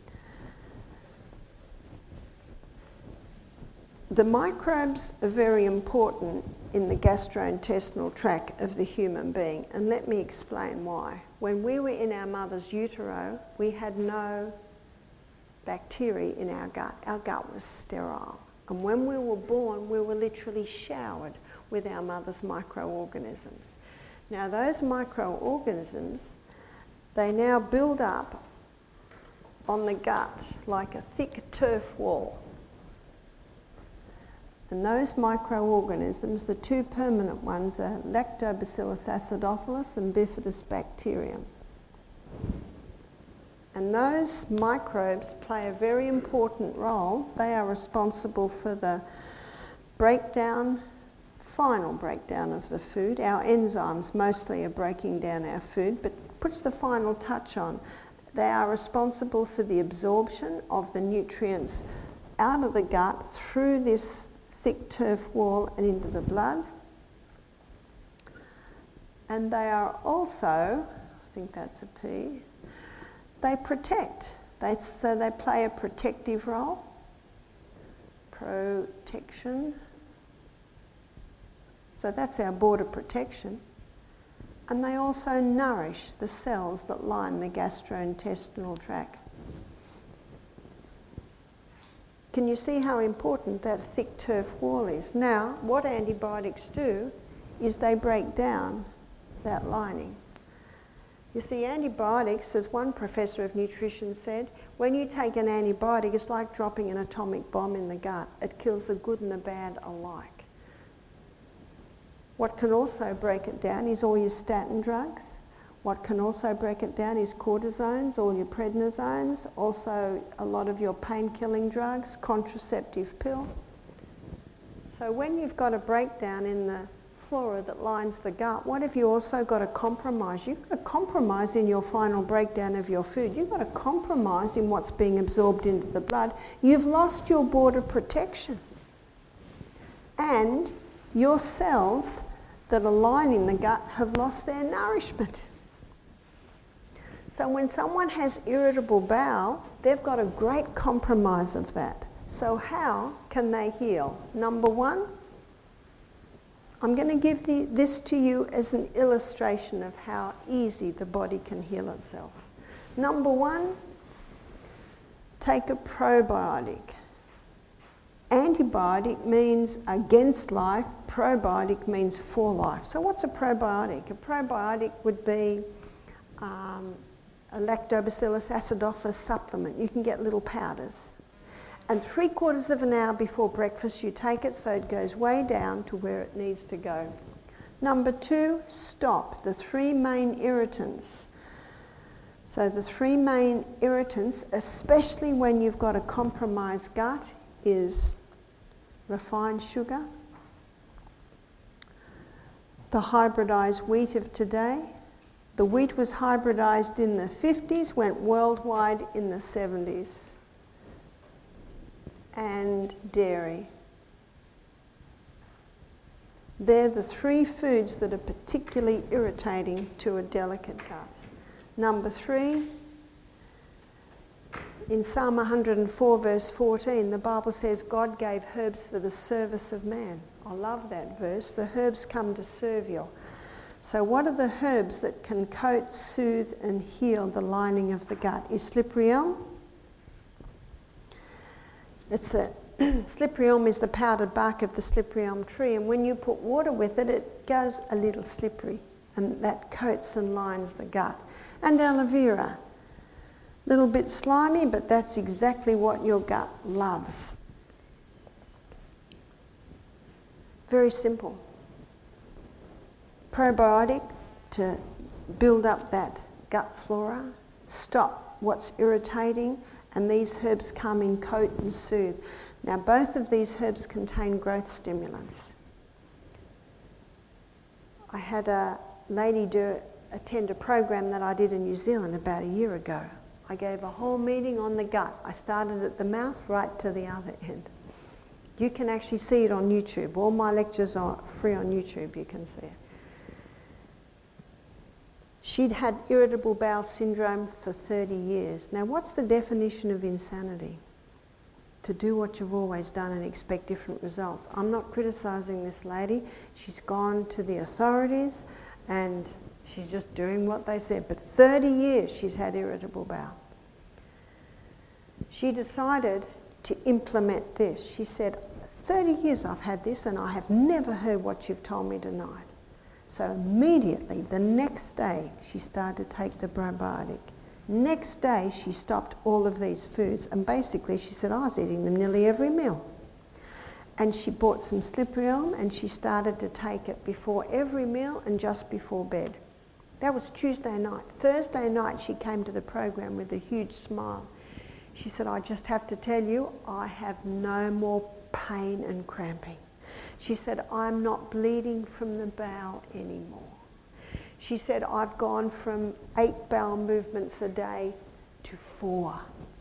The microbes are very important in the gastrointestinal tract of the human being, and let me explain why. When we were in our mother's utero, we had no bacteria in our gut. Our gut was sterile. And when we were born, we were literally showered with our mother's microorganisms. Now those microorganisms, they now build up on the gut like a thick turf wall. And those microorganisms, the two permanent ones, are Lactobacillus acidophilus and Bifidobacterium. And those microbes play a very important role. They are responsible for the breakdown, final breakdown of the food. Our enzymes mostly are breaking down our food, but puts the final touch on. They are responsible for the absorption of the nutrients out of the gut through this thick turf wall and into the blood. And they are also, I think that's a P, they protect. So they play a protective role. Protection. So that's our border protection. And they also nourish the cells that line the gastrointestinal tract. Can you see how important that thick turf wall is? Now, what antibiotics do is they break down that lining. You see, antibiotics, as one professor of nutrition said, when you take an antibiotic, it's like dropping an atomic bomb in the gut. It kills the good and the bad alike. What can also break it down is all your statin drugs. What can also break it down is cortisones, all your prednisones, also a lot of your pain-killing drugs, contraceptive pill. So when you've got a breakdown in the flora that lines the gut, what have you also got to compromise? You've got to compromise in your final breakdown of your food. You've got to compromise in what's being absorbed into the blood. You've lost your border protection. And your cells that are lining the gut have lost their nourishment. So when someone has irritable bowel, they've got a great compromise of that. So how can they heal? Number one, I'm going to give this to you as an illustration of how easy the body can heal itself. Number one, take a probiotic. Antibiotic means against life, probiotic means for life. So what's a probiotic? A probiotic would be a Lactobacillus acidophilus supplement. You can get little powders. And 3/4 of an hour before breakfast you take it so it goes way down to where it needs to go. Number two, stop the three main irritants. So the three main irritants, especially when you've got a compromised gut, is refined sugar, the hybridized wheat of today. The wheat was hybridized in the 50s, went worldwide in the 70s. And dairy. They're the three foods that are particularly irritating to a delicate gut. Number three, in Psalm 104 verse 14, the Bible says God gave herbs for the service of man. I love that verse. The herbs come to serve you. So what are the herbs that can coat, soothe and heal the lining of the gut? Is slippery elm. Slippery elm is the powdered bark of the slippery elm tree, and when you put water with it, it goes a little slippery, and that coats and lines the gut. And aloe vera. Little bit slimy, but that's exactly what your gut loves. Very simple. Probiotic to build up that gut flora, stop what's irritating, and these herbs come in coat and soothe. Now both of these herbs contain growth stimulants. I had a lady attend a program that I did in New Zealand about a year ago. I gave a whole meeting on the gut. I started at the mouth right to the other end. You can actually see it on YouTube. All my lectures are free on YouTube, you can see it. She'd had irritable bowel syndrome for 30 years. Now what's the definition of insanity? To do what you've always done and expect different results. I'm not criticising this lady. She's gone to the authorities and she's just doing what they said. But 30 years she's had irritable bowel. She decided to implement this. She said, 30 years I've had this and I have never heard what you've told me tonight. So immediately, the next day, she started to take the probiotic. Next day, she stopped all of these foods. And basically, she said, I was eating them nearly every meal. And she bought some slippery elm and she started to take it before every meal and just before bed. That was Tuesday night. Thursday night, she came to the program with a huge smile. She said, I just have to tell you, I have no more pain and cramping. She said, I'm not bleeding from the bowel anymore. She said, I've gone from 8 bowel movements a day to 4.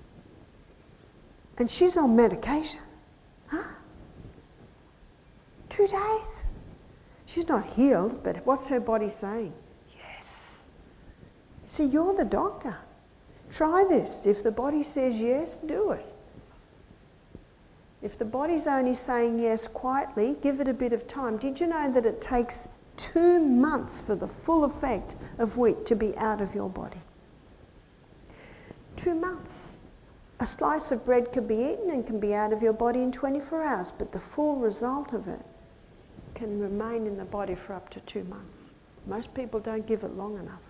And she's on medication. Huh? 2 days? She's not healed, but what's her body saying? Yes. See, you're the doctor. Try this. If the body says yes, do it. If the body's only saying yes quietly, give it a bit of time. Did you know that it takes 2 months for the full effect of wheat to be out of your body? 2 months. A slice of bread can be eaten and can be out of your body in 24 hours, but the full result of it can remain in the body for up to 2 months. Most people don't give it long enough.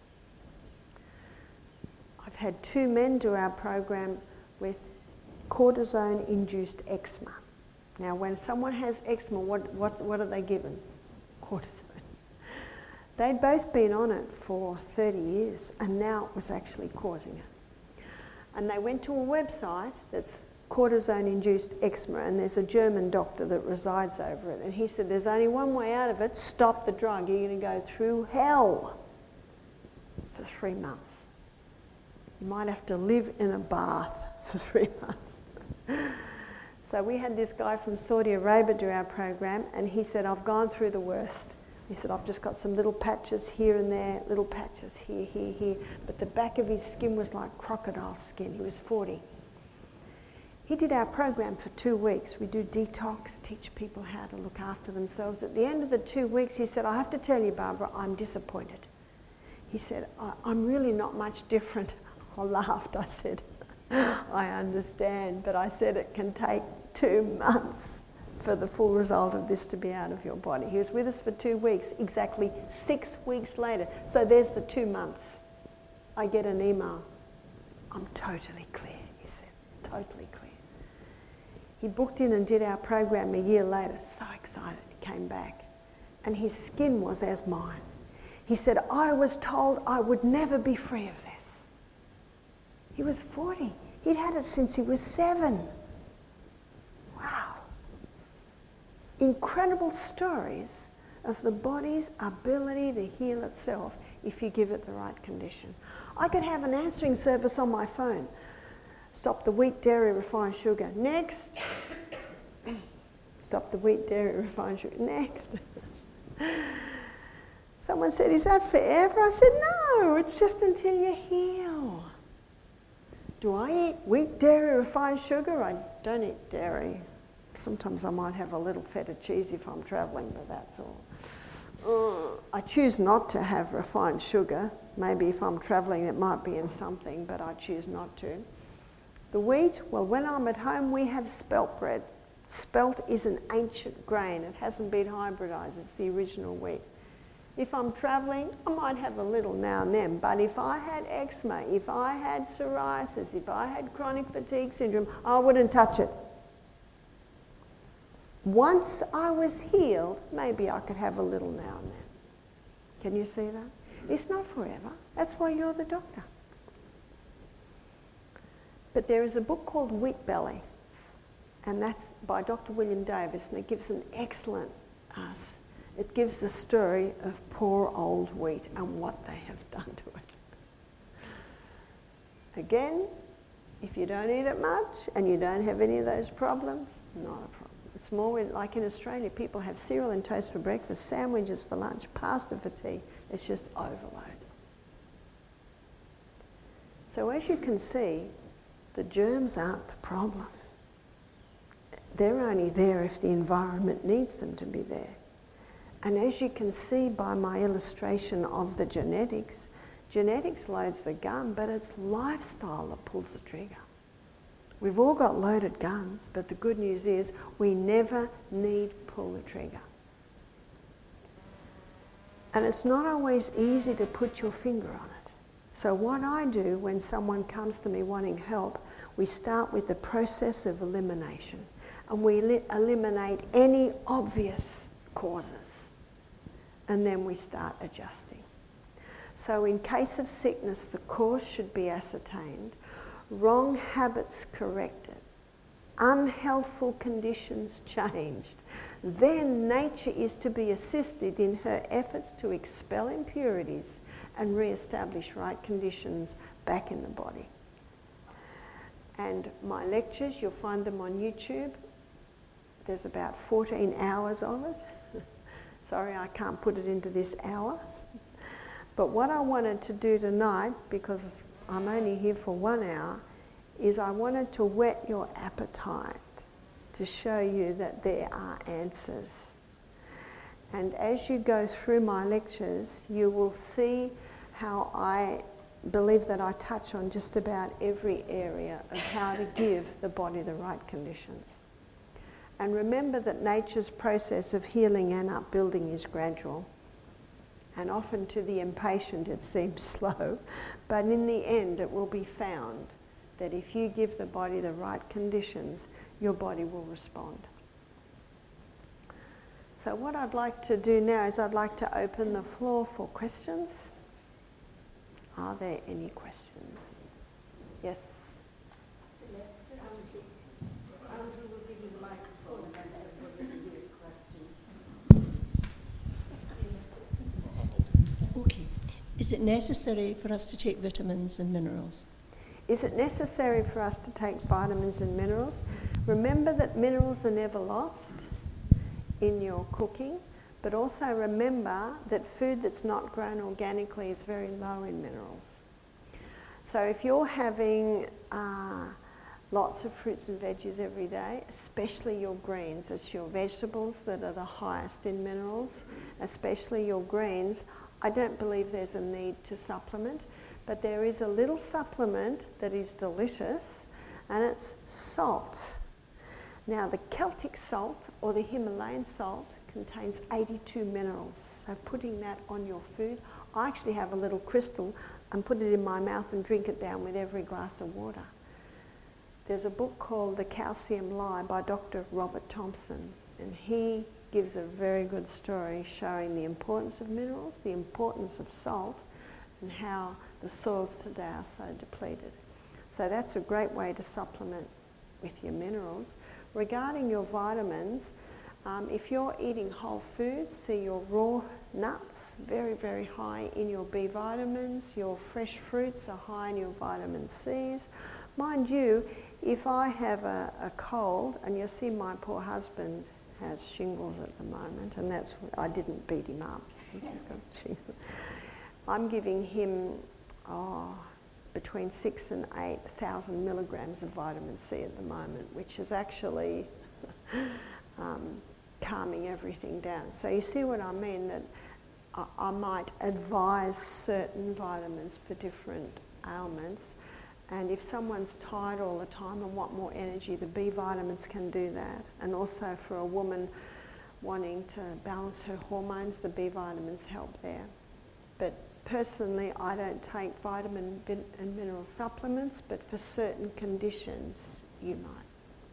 I've had 2 men do our program with cortisone-induced eczema. Now, when someone has eczema, what are they given? Cortisone. They'd both been on it for 30 years, and now it was actually causing it. And they went to a website that's cortisone-induced eczema, and there's a German doctor that resides over it, and he said, there's only one way out of it, stop the drug. You're going to go through hell for 3 months. You might have to live in a bath for 3 months. So we had this guy from Saudi Arabia do our program, and he said, I've gone through the worst. He said, I've just got some little patches here and there, little patches here, here, here. But the back of his skin was like crocodile skin. He was 40. He did our program for 2 weeks. We do detox, teach people how to look after themselves. At the end of the 2 weeks, he said, I have to tell you, Barbara, I'm disappointed. He said, I'm really not much different. I laughed. I said, I understand, but I said it can take 2 months for the full result of this to be out of your body. He was with us for 2 weeks, exactly 6 weeks later. So there's the 2 months. I get an email. I'm totally clear, he said, totally clear. He booked in and did our program a year later. So excited, he came back. And his skin was as mine. He said, I was told I would never be free of this. He was 40. He'd had it since he was 7. Wow. Incredible stories of the body's ability to heal itself if you give it the right condition. I could have an answering service on my phone. Stop the wheat, dairy, refined sugar. Next. Stop the wheat, dairy, refined sugar. Next. Someone said, is that forever? I said, no, it's just until you heal. Do I eat wheat, dairy, refined sugar? I don't eat dairy. Sometimes I might have a little feta cheese if I'm travelling, but that's all. I choose not to have refined sugar. Maybe if I'm travelling it might be in something, but I choose not to. The wheat, well, when I'm at home we have spelt bread. Spelt is an ancient grain. It hasn't been hybridised. It's the original wheat. If I'm travelling, I might have a little now and then, but if I had eczema, if I had psoriasis, if I had chronic fatigue syndrome, I wouldn't touch it. Once I was healed, maybe I could have a little now and then. Can you see that? It's not forever. That's why you're the doctor. But there is a book called Wheat Belly, and that's by Dr. William Davis, and it gives an excellent, it gives the story of poor old wheat and what they have done to it. Again, if you don't eat it much and you don't have any of those problems, not a problem. It's more like in Australia, people have cereal and toast for breakfast, sandwiches for lunch, pasta for tea. It's just overload. So as you can see, the germs aren't the problem. They're only there if the environment needs them to be there. And as you can see by my illustration of the genetics, genetics loads the gun, but it's lifestyle that pulls the trigger. We've all got loaded guns, but the good news is we never need to pull the trigger. And it's not always easy to put your finger on it. So what I do when someone comes to me wanting help, we start with the process of elimination. And we eliminate any obvious causes. And then we start adjusting. So in case of sickness, the cause should be ascertained, wrong habits corrected, unhealthful conditions changed. Then nature is to be assisted in her efforts to expel impurities and re-establish right conditions back in the body. And my lectures, you'll find them on YouTube. There's about 14 hours of it. Sorry, I can't put it into this hour. But what I wanted to do tonight, because I'm only here for 1 hour, is I wanted to whet your appetite to show you that there are answers. And as you go through my lectures, you will see how I believe that I touch on just about every area of how to give the body the right conditions. And remember that nature's process of healing and upbuilding is gradual. And often to the impatient it seems slow, but in the end it will be found that if you give the body the right conditions, your body will respond. So what I'd like to do now is I'd like to open the floor for questions. Are there any questions? Yes? Andrew will give you the microphone and then everybody will give a question. Okay. Is it necessary for us to take vitamins and minerals? Is it necessary for us to take vitamins and minerals? Remember that minerals are never lost in your cooking, but also remember that food that's not grown organically is very low in minerals. So if you're having lots of fruits and veggies every day, especially your greens, it's your vegetables that are the highest in minerals, especially your greens, I don't believe there's a need to supplement, but there is a little supplement that is delicious, and it's salt. Now the Celtic salt or the Himalayan salt contains 82 minerals, so putting that on your food, I actually have a little crystal and put it in my mouth and drink it down with every glass of water. There's a book called The Calcium Lie by Dr. Robert Thompson, and he gives a very good story showing the importance of minerals, the importance of salt, and how the soils today are so depleted. So that's a great way to supplement with your minerals. Regarding your vitamins, if you're eating whole foods, see your raw nuts, very, very high in your B vitamins. Your fresh fruits are high in your vitamin C's. Mind you, if I have a cold, and you'll see my poor husband has shingles at the moment, and that's, I didn't beat him up. He's just got shingles. I'm giving him between 6,000 and 8,000 milligrams of vitamin C at the moment, which is actually calming everything down. So you see what I mean, that I might advise certain vitamins for different ailments, and if someone's tired all the time and want more energy, the B vitamins can do that. And also for a woman wanting to balance her hormones, the B vitamins help there. But personally, I don't take vitamin and mineral supplements, but for certain conditions, you might.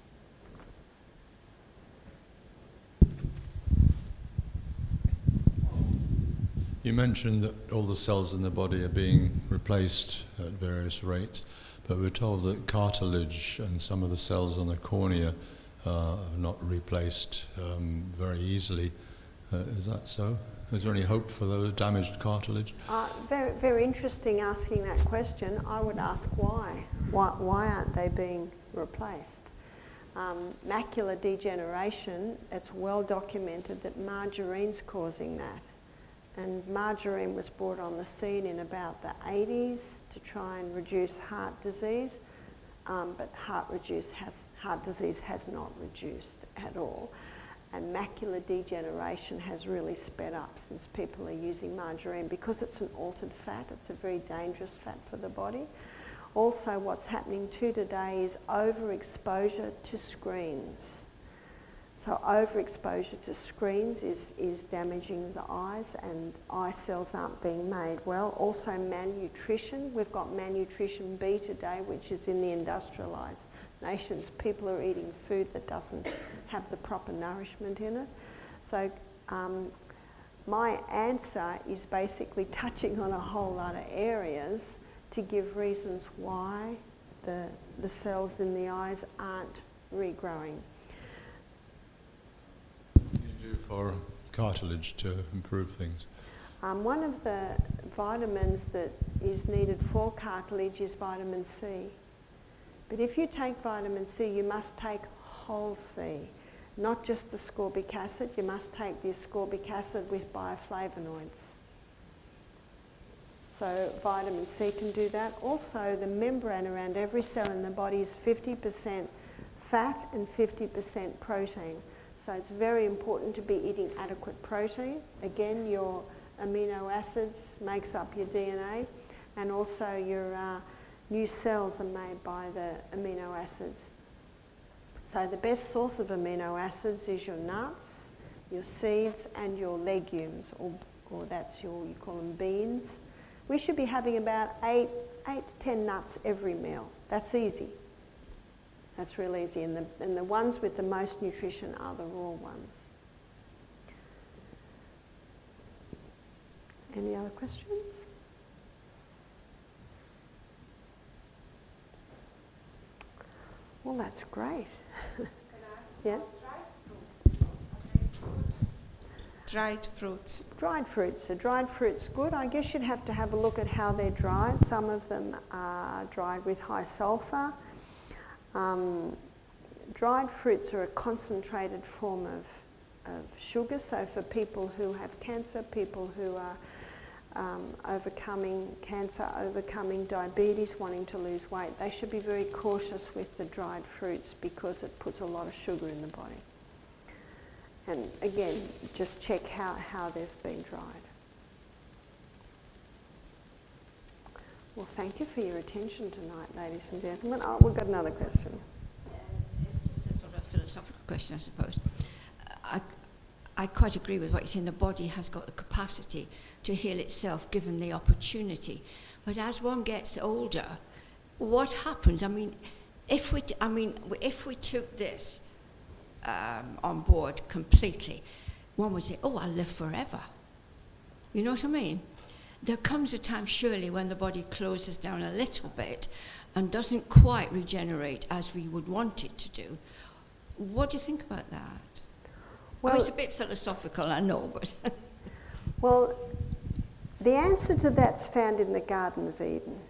You mentioned that all the cells in the body are being replaced at various rates, but we're told that cartilage and some of the cells on the cornea are not replaced very easily. Is that so? Is there any hope for those damaged cartilage? Very, very interesting asking that question. I would ask why. Why aren't they being replaced? Macular degeneration, it's well documented that margarine's causing that. And margarine was brought on the scene in about the 80s to try and reduce heart disease, but heart disease has not reduced at all. And macular degeneration has really sped up since people are using margarine because it's an altered fat. It's a very dangerous fat for the body. Also, what's happening too today is overexposure to screens. So overexposure to screens is damaging the eyes, and eye cells aren't being made well. Also malnutrition. We've got malnutrition B today, which is in the industrialised nations. People are eating food that doesn't have the proper nourishment in it. So my answer is basically touching on a whole lot of areas to give reasons why the cells in the eyes aren't regrowing. You do for cartilage to improve things? One of the vitamins that is needed for cartilage is vitamin C. But if you take vitamin C, you must take whole C, not just the ascorbic acid. You must take the ascorbic acid with bioflavonoids. So vitamin C can do that. Also, the membrane around every cell in the body is 50% fat and 50% protein. So it's very important to be eating adequate protein. Again, your amino acids makes up your DNA, and also your new cells are made by the amino acids. So the best source of amino acids is your nuts, your seeds, and your legumes, or that's you call them beans. We should be having about 8 to 10 nuts every meal. That's easy. That's real easy. And the ones with the most nutrition are the raw ones. Any other questions? Well, that's great. Yeah? Dried fruits. Dried fruits. So dried fruit's good. I guess you'd have to have a look at how they're dried. Some of them are dried with high sulfur. Dried fruits are a concentrated form of sugar. So for people who have cancer, people who are overcoming cancer, overcoming diabetes, wanting to lose weight, they should be very cautious with the dried fruits because it puts a lot of sugar in the body. And again, just check how they've been dried. Well, thank you for your attention tonight, ladies and gentlemen. Oh, we've got another question. It's just a sort of philosophical question, I suppose. I quite agree with what you're saying. The body has got the capacity to heal itself given the opportunity. But as one gets older, what happens? I mean, if we took this on board completely, one would say, oh, I'll live forever. You know what I mean? There comes a time, surely, when the body closes down a little bit and doesn't quite regenerate as we would want it to do. What do you think about that? Well, it's a bit philosophical, I know, but... Well, the answer to that's found in the Garden of Eden.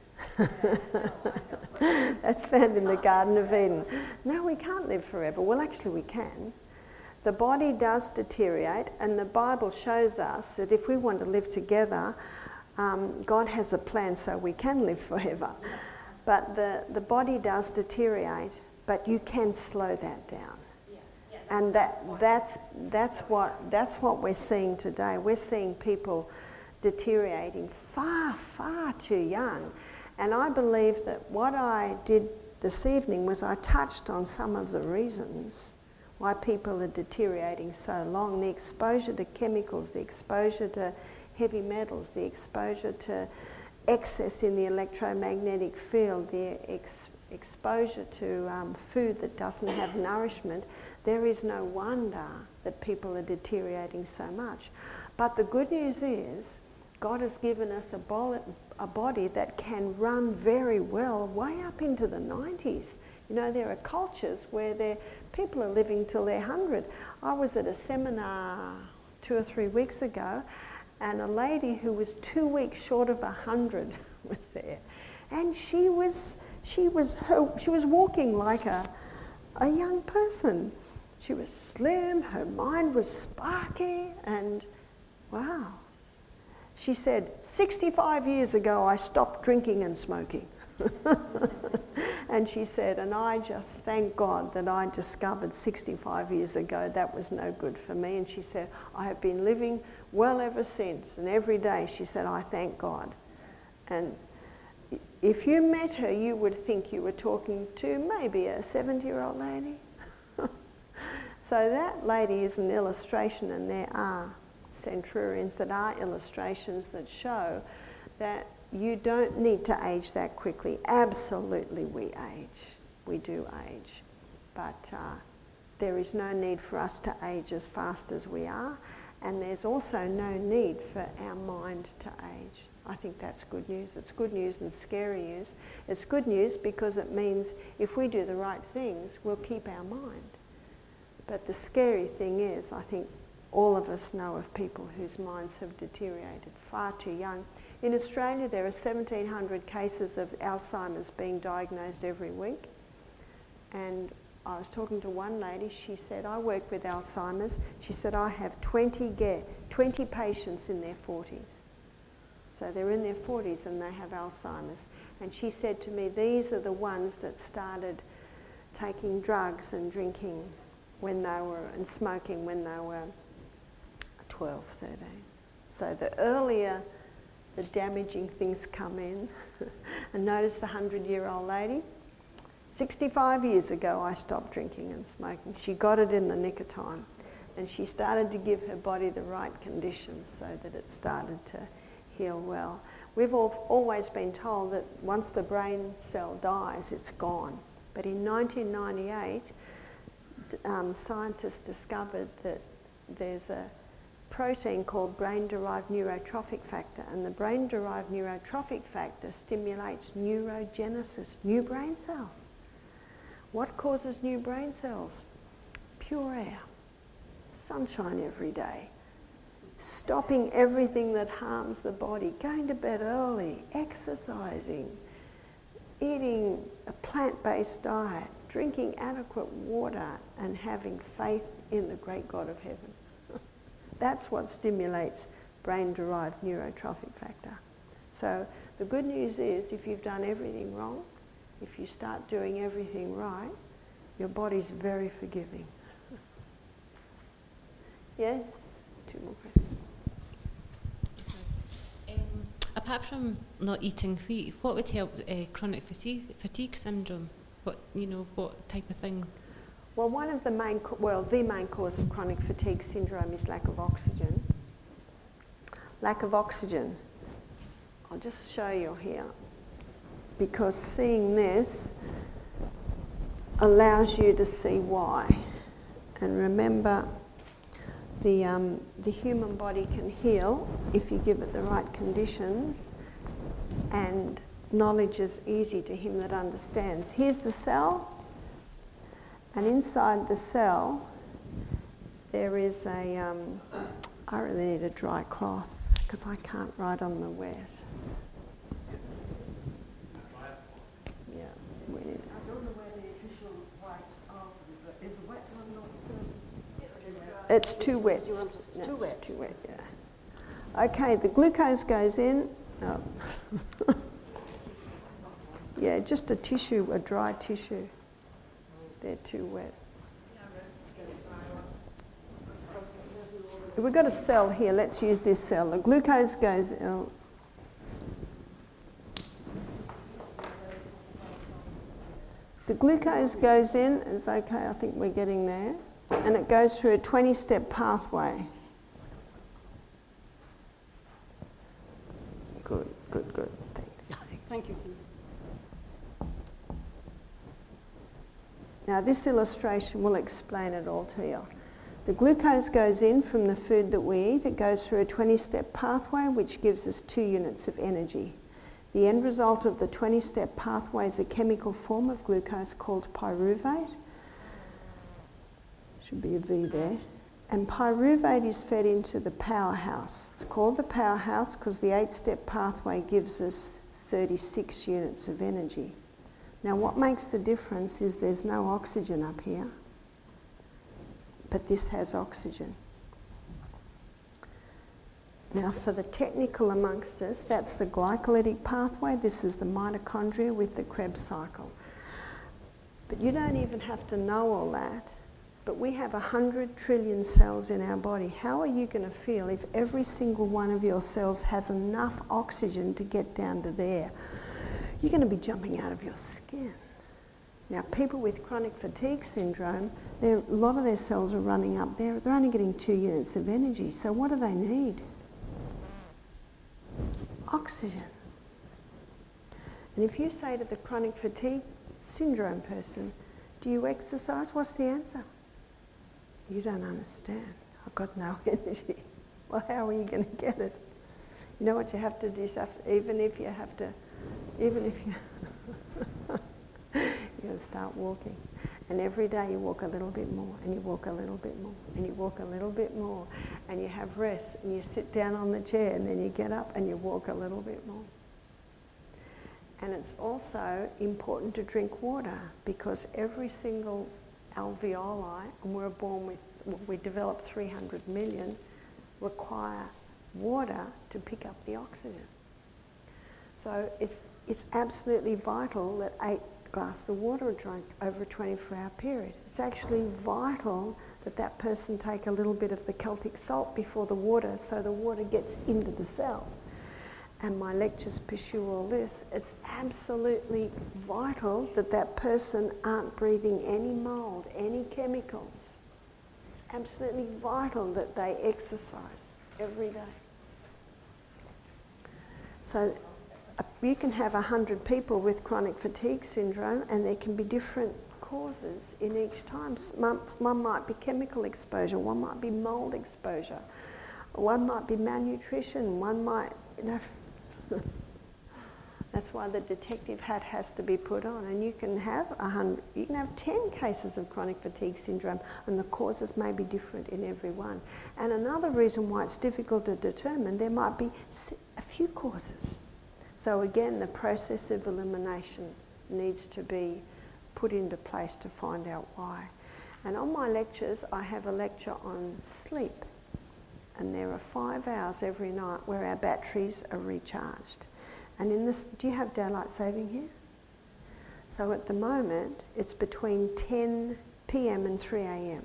That's found in the Garden of Eden. No, we can't live forever. Well, actually we can. The body does deteriorate, and the Bible shows us that if we want to live together, God has a plan so we can live forever. But the body does deteriorate, but you can slow that down. And that's what we're seeing today. We're seeing people deteriorating far, far too young. And I believe that what I did this evening was I touched on some of the reasons why people are deteriorating so long. The exposure to chemicals, the exposure to heavy metals, the exposure to excess in the electromagnetic field, the exposure to food that doesn't have nourishment. There is no wonder that people are deteriorating so much. But the good news is God has given us a body that can run very well way up into the 90s. You know, there are cultures where people are living till they're 100. I was at a seminar 2 or 3 weeks ago, and a lady who was 2 weeks short of 100 was there, and she was walking like a young person. She was slim, her mind was sparky, and wow. She said, 65 years ago I stopped drinking and smoking. And she said, and I just thank God that I discovered 65 years ago that was no good for me. And she said, I have been living well ever since. And every day she said, I thank God. And if you met her, you would think you were talking to maybe a 70-year-old lady. So that lady is an illustration, and there are centurions that are illustrations that show that you don't need to age that quickly. Absolutely we age. We do age. But there is no need for us to age as fast as we are, and there's also no need for our mind to age. I think that's good news. It's good news and scary news. It's good news because it means if we do the right things, we'll keep our mind. But the scary thing is, I think all of us know of people whose minds have deteriorated far too young. In Australia, there are 1,700 cases of Alzheimer's being diagnosed every week. And I was talking to one lady, she said, I work with Alzheimer's. She said, I have 20 patients in their 40s. So they're in their 40s and they have Alzheimer's. And she said to me, these are the ones that started taking drugs and drinking and smoking when they were 12, 13. So the earlier the damaging things come in, and notice the 100-year-old lady, 65 years ago I stopped drinking and smoking. She got it in the nick of time, and she started to give her body the right conditions so that it started to heal well. We've always been told that once the brain cell dies, it's gone. But in 1998, scientists discovered that there's a protein called brain-derived neurotrophic factor, and the brain-derived neurotrophic factor stimulates neurogenesis, new brain cells. What causes new brain cells? Pure air, sunshine every day, stopping everything that harms the body, going to bed early, exercising, eating a plant-based diet, drinking adequate water, and having faith in the great God of heaven. That's what stimulates brain-derived neurotrophic factor. So the good news is if you've done everything wrong, if you start doing everything right, your body's very forgiving. Yes? 2 more questions. Apart from not eating wheat, what would help chronic fatigue syndrome? What type of thing? Well, the main cause of chronic fatigue syndrome is lack of oxygen. Lack of oxygen. I'll just show you here, because seeing this allows you to see why. And remember, the human body can heal if you give it the right conditions, and knowledge is easy to him that understands. Here's the cell. And inside the cell, there is I really need a dry cloth because I can't write on the wet. Yeah, we need. I don't know where the official wipes are. Is the wet one not? It's too wet. It's too wet. Too wet. Yeah. Okay, the glucose goes in. Oh. Yeah, just a tissue, a dry tissue. They're too wet. we've got a cell here. Let's use this cell. The glucose goes... the glucose goes in. It's okay, I think we're getting there. And it goes through a 20-step pathway. Good. Thanks. Thank you. Now this illustration will explain it all to you. The glucose goes in from the food that we eat. It goes through a 20-step pathway which gives us 2 units of energy. The end result of the 20-step pathway is a chemical form of glucose called pyruvate. Should be a V there. And pyruvate is fed into the powerhouse. It's called the powerhouse because the 8-step pathway gives us 36 units of energy. Now what makes the difference is there's no oxygen up here, but this has oxygen. Now for the technical amongst us, that's the glycolytic pathway. This is the mitochondria with the Krebs cycle. But you don't even have to know all that. But we have 100 trillion cells in our body. How are you going to feel if every single one of your cells has enough oxygen to get down to there? You're going to be jumping out of your skin. Now, people with chronic fatigue syndrome, a lot of their cells are running up there. They're only getting 2 units of energy. So what do they need? Oxygen. And if you say to the chronic fatigue syndrome person, do you exercise? What's the answer? You don't understand. I've got no energy. Well, how are you going to get it? You know what you have to do? Even if you you're going to start walking. And every day you walk a little bit more, and you walk a little bit more, and you walk a little bit more, and you have rest, and you sit down on the chair, and then you get up and you walk a little bit more. And it's also important to drink water because every single alveoli, and we're born with, we develop 300 million, require water to pick up the oxygen. So it's absolutely vital that 8 glasses of water are drunk over a 24-hour period. It's actually vital that that person take a little bit of the Celtic salt before the water so the water gets into the cell. And my lectures pursue all this. It's absolutely vital that that person aren't breathing any mold, any chemicals. It's absolutely vital that they exercise every day. So you can have 100 people with chronic fatigue syndrome and there can be different causes in each time. One might be chemical exposure, one might be mold exposure, one might be malnutrition, one might, that's why the detective hat has to be put on. And you can have 10 cases of chronic fatigue syndrome and the causes may be different in every one. And another reason why it's difficult to determine, there might be a few causes. So again, the process of elimination needs to be put into place to find out why. And on my lectures, I have a lecture on sleep. And there are 5 hours every night where our batteries are recharged. And in this, do you have daylight saving here? So at the moment, it's between 10 p.m. and 3 a.m.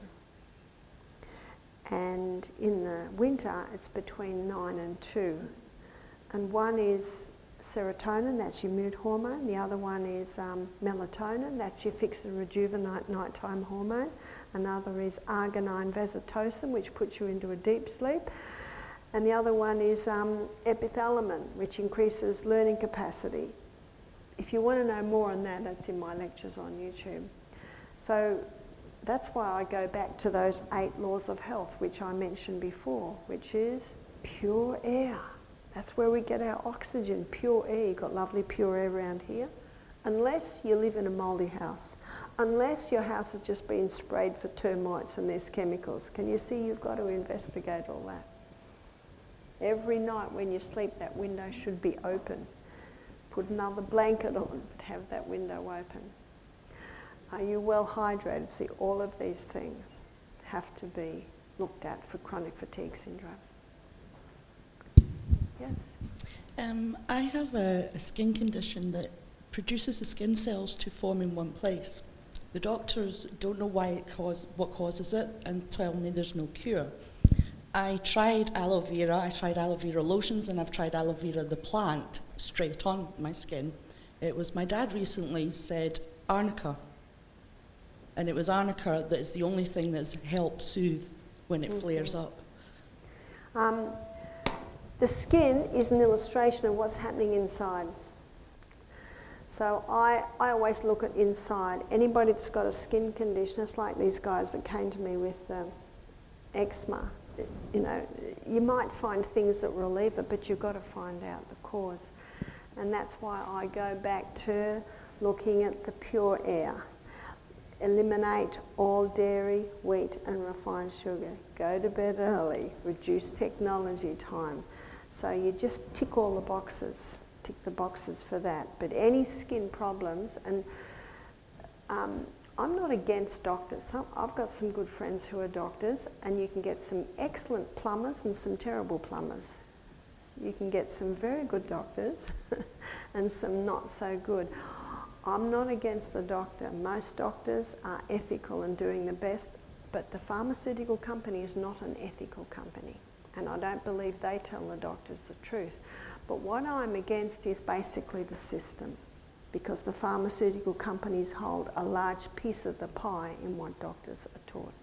And in the winter, it's between 9 and 2. And one is serotonin, that's your mood hormone. The other one is melatonin, that's your fix and rejuvenate nighttime hormone. Another is arginine vasotocin, which puts you into a deep sleep. And the other one is epithalamin, which increases learning capacity. If you want to know more on that, that's in my lectures on YouTube. So that's why I go back to those 8 laws of health, which I mentioned before, which is pure air. That's where we get our oxygen, pure air. You've got lovely pure air around here. Unless you live in a mouldy house. Unless your house has just been sprayed for termites and there's chemicals. Can you see you've got to investigate all that? Every night when you sleep, that window should be open. Put another blanket on, but have that window open. Are you well hydrated? See, all of these things have to be looked at for chronic fatigue syndrome. Yes? I have a skin condition that produces the skin cells to form in one place. The doctors don't know what causes it and tell me there's no cure. I tried aloe vera lotions, and I've tried aloe vera the plant straight on my skin. It was my dad recently said arnica, and it was arnica that is the only thing that's helped soothe when it flares up. The skin is an illustration of what's happening inside. So I always look at inside. Anybody that's got a skin condition, it's like these guys that came to me with eczema. You know, you might find things that relieve it, but you've got to find out the cause. And that's why I go back to looking at the pure air. Eliminate all dairy, wheat and refined sugar. Go to bed early. Reduce technology time. So you just tick all the boxes. Tick the boxes for that. But any skin problems, and I'm not against doctors. I've got some good friends who are doctors, and you can get some excellent plumbers and some terrible plumbers. So you can get some very good doctors and some not so good. I'm not against the doctor. Most doctors are ethical and doing the best, but the pharmaceutical company is not an ethical company, and I don't believe they tell the doctors the truth. But what I'm against is basically the system, because the pharmaceutical companies hold a large piece of the pie in what doctors are taught.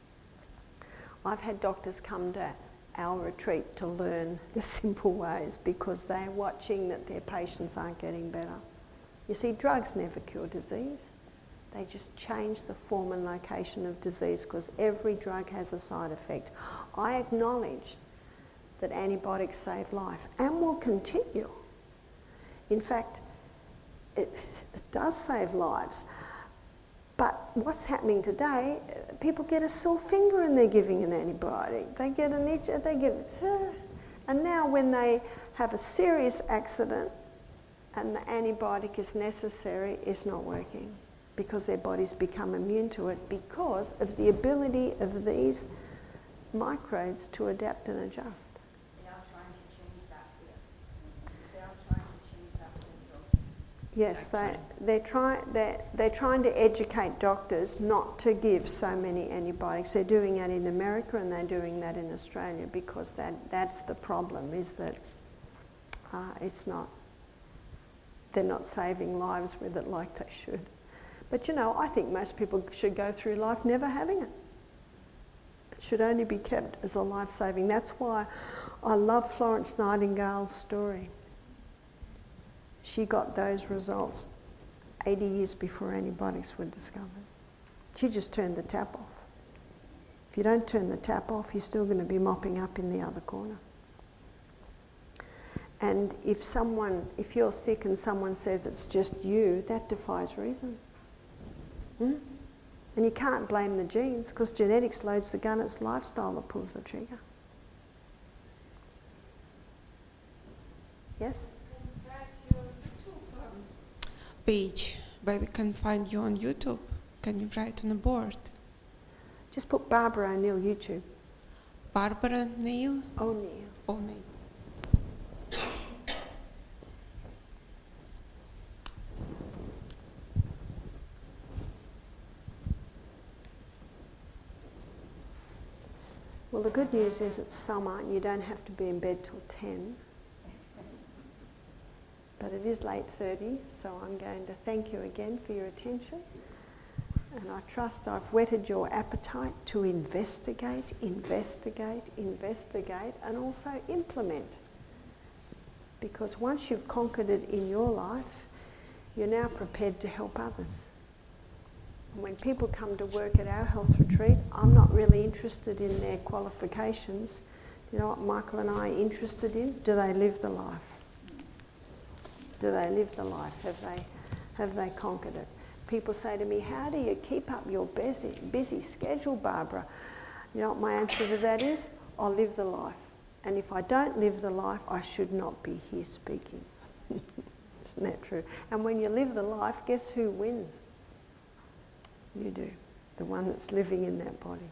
I've had doctors come to our retreat to learn the simple ways because they're watching that their patients aren't getting better. You see, drugs never cure disease. They just change the form and location of disease because every drug has a side effect. I acknowledge that antibiotics save life and will continue. In fact, it does save lives. But what's happening today, people get a sore finger and they're giving an antibiotic. They get an itch, they give it. And now when they have a serious accident and the antibiotic is necessary, it's not working because their bodies become immune to it because of the ability of these microbes to adapt and adjust. They are trying to change that here. They are trying to change that syndrome. Yes, they're trying to educate doctors not to give so many antibiotics. They're doing that in America and they're doing that in Australia because that's the problem, is that they're not saving lives with it like they should. But you know, I think most people should go through life never having it. It should only be kept as a life-saving. That's why I love Florence Nightingale's story. She got those results 80 years before antibiotics were discovered. She just turned the tap off. If you don't turn the tap off, you're still going to be mopping up in the other corner. And if you're sick and someone says it's just you, that defies reason. And you can't blame the genes because genetics loads the gun, it's lifestyle that pulls the trigger. Yes? Page where we can find you on YouTube. Can you write on a board? Just put Barbara O'Neill YouTube. Barbara Neil? O'Neill. O'Neill. Well, the good news is it's summer and you don't have to be in bed till 10. But it is late 30, so I'm going to thank you again for your attention. And I trust I've whetted your appetite to investigate, and also implement. Because once you've conquered it in your life, you're now prepared to help others. When people come to work at our health retreat, I'm not really interested in their qualifications. You know what Michael and I are interested in? Do they live the life? Do they live the life? Have they conquered it? People say to me, how do you keep up your busy schedule, Barbara? You know what my answer to that is? I'll live the life. And if I don't live the life, I should not be here speaking. Isn't that true? And when you live the life, guess who wins? You do. The one that's living in that body.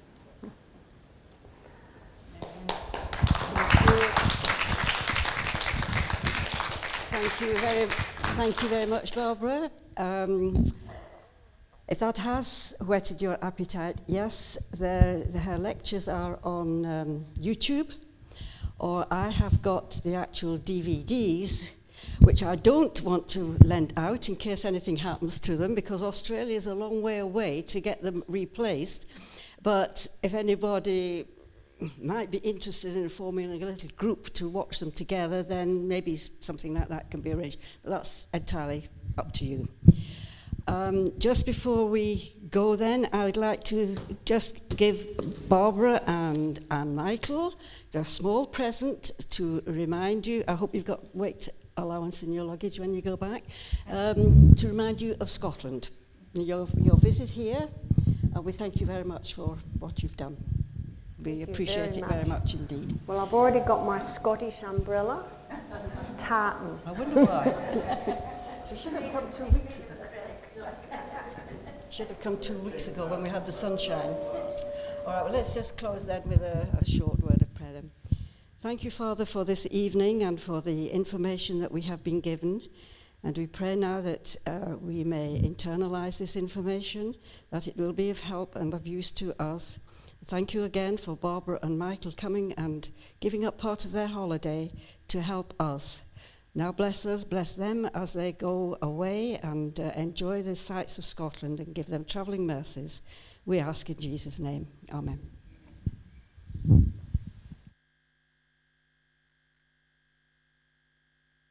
Thank you very much, Barbara. If that has whetted your appetite, yes, her lectures are on YouTube, or I have got the actual DVDs, which I don't want to lend out in case anything happens to them, because Australia is a long way away to get them replaced. But if anybody might be interested in forming a little group to watch them together, then maybe something like that can be arranged. But that's entirely up to you. Just before we go then, I'd like to just give Barbara and Michael a small present to remind you. I hope you've got weight allowance in your luggage when you go back, to remind you of Scotland, your visit here, and we thank you very much for what you've done. We appreciate it very much indeed. Well, I've already got my Scottish umbrella. It's tartan. I wonder why. She should have come 2 weeks ago. Should have come 2 weeks ago when we had the sunshine. All right, well, let's just close then with a short word of prayer then. Thank you, Father, for this evening and for the information that we have been given. And we pray now that we may internalize this information, that it will be of help and of use to us. Thank you again for Barbara and Michael coming and giving up part of their holiday to help us. Now bless us, bless them as they go away and enjoy the sights of Scotland, and give them travelling mercies. We ask in Jesus' name. Amen.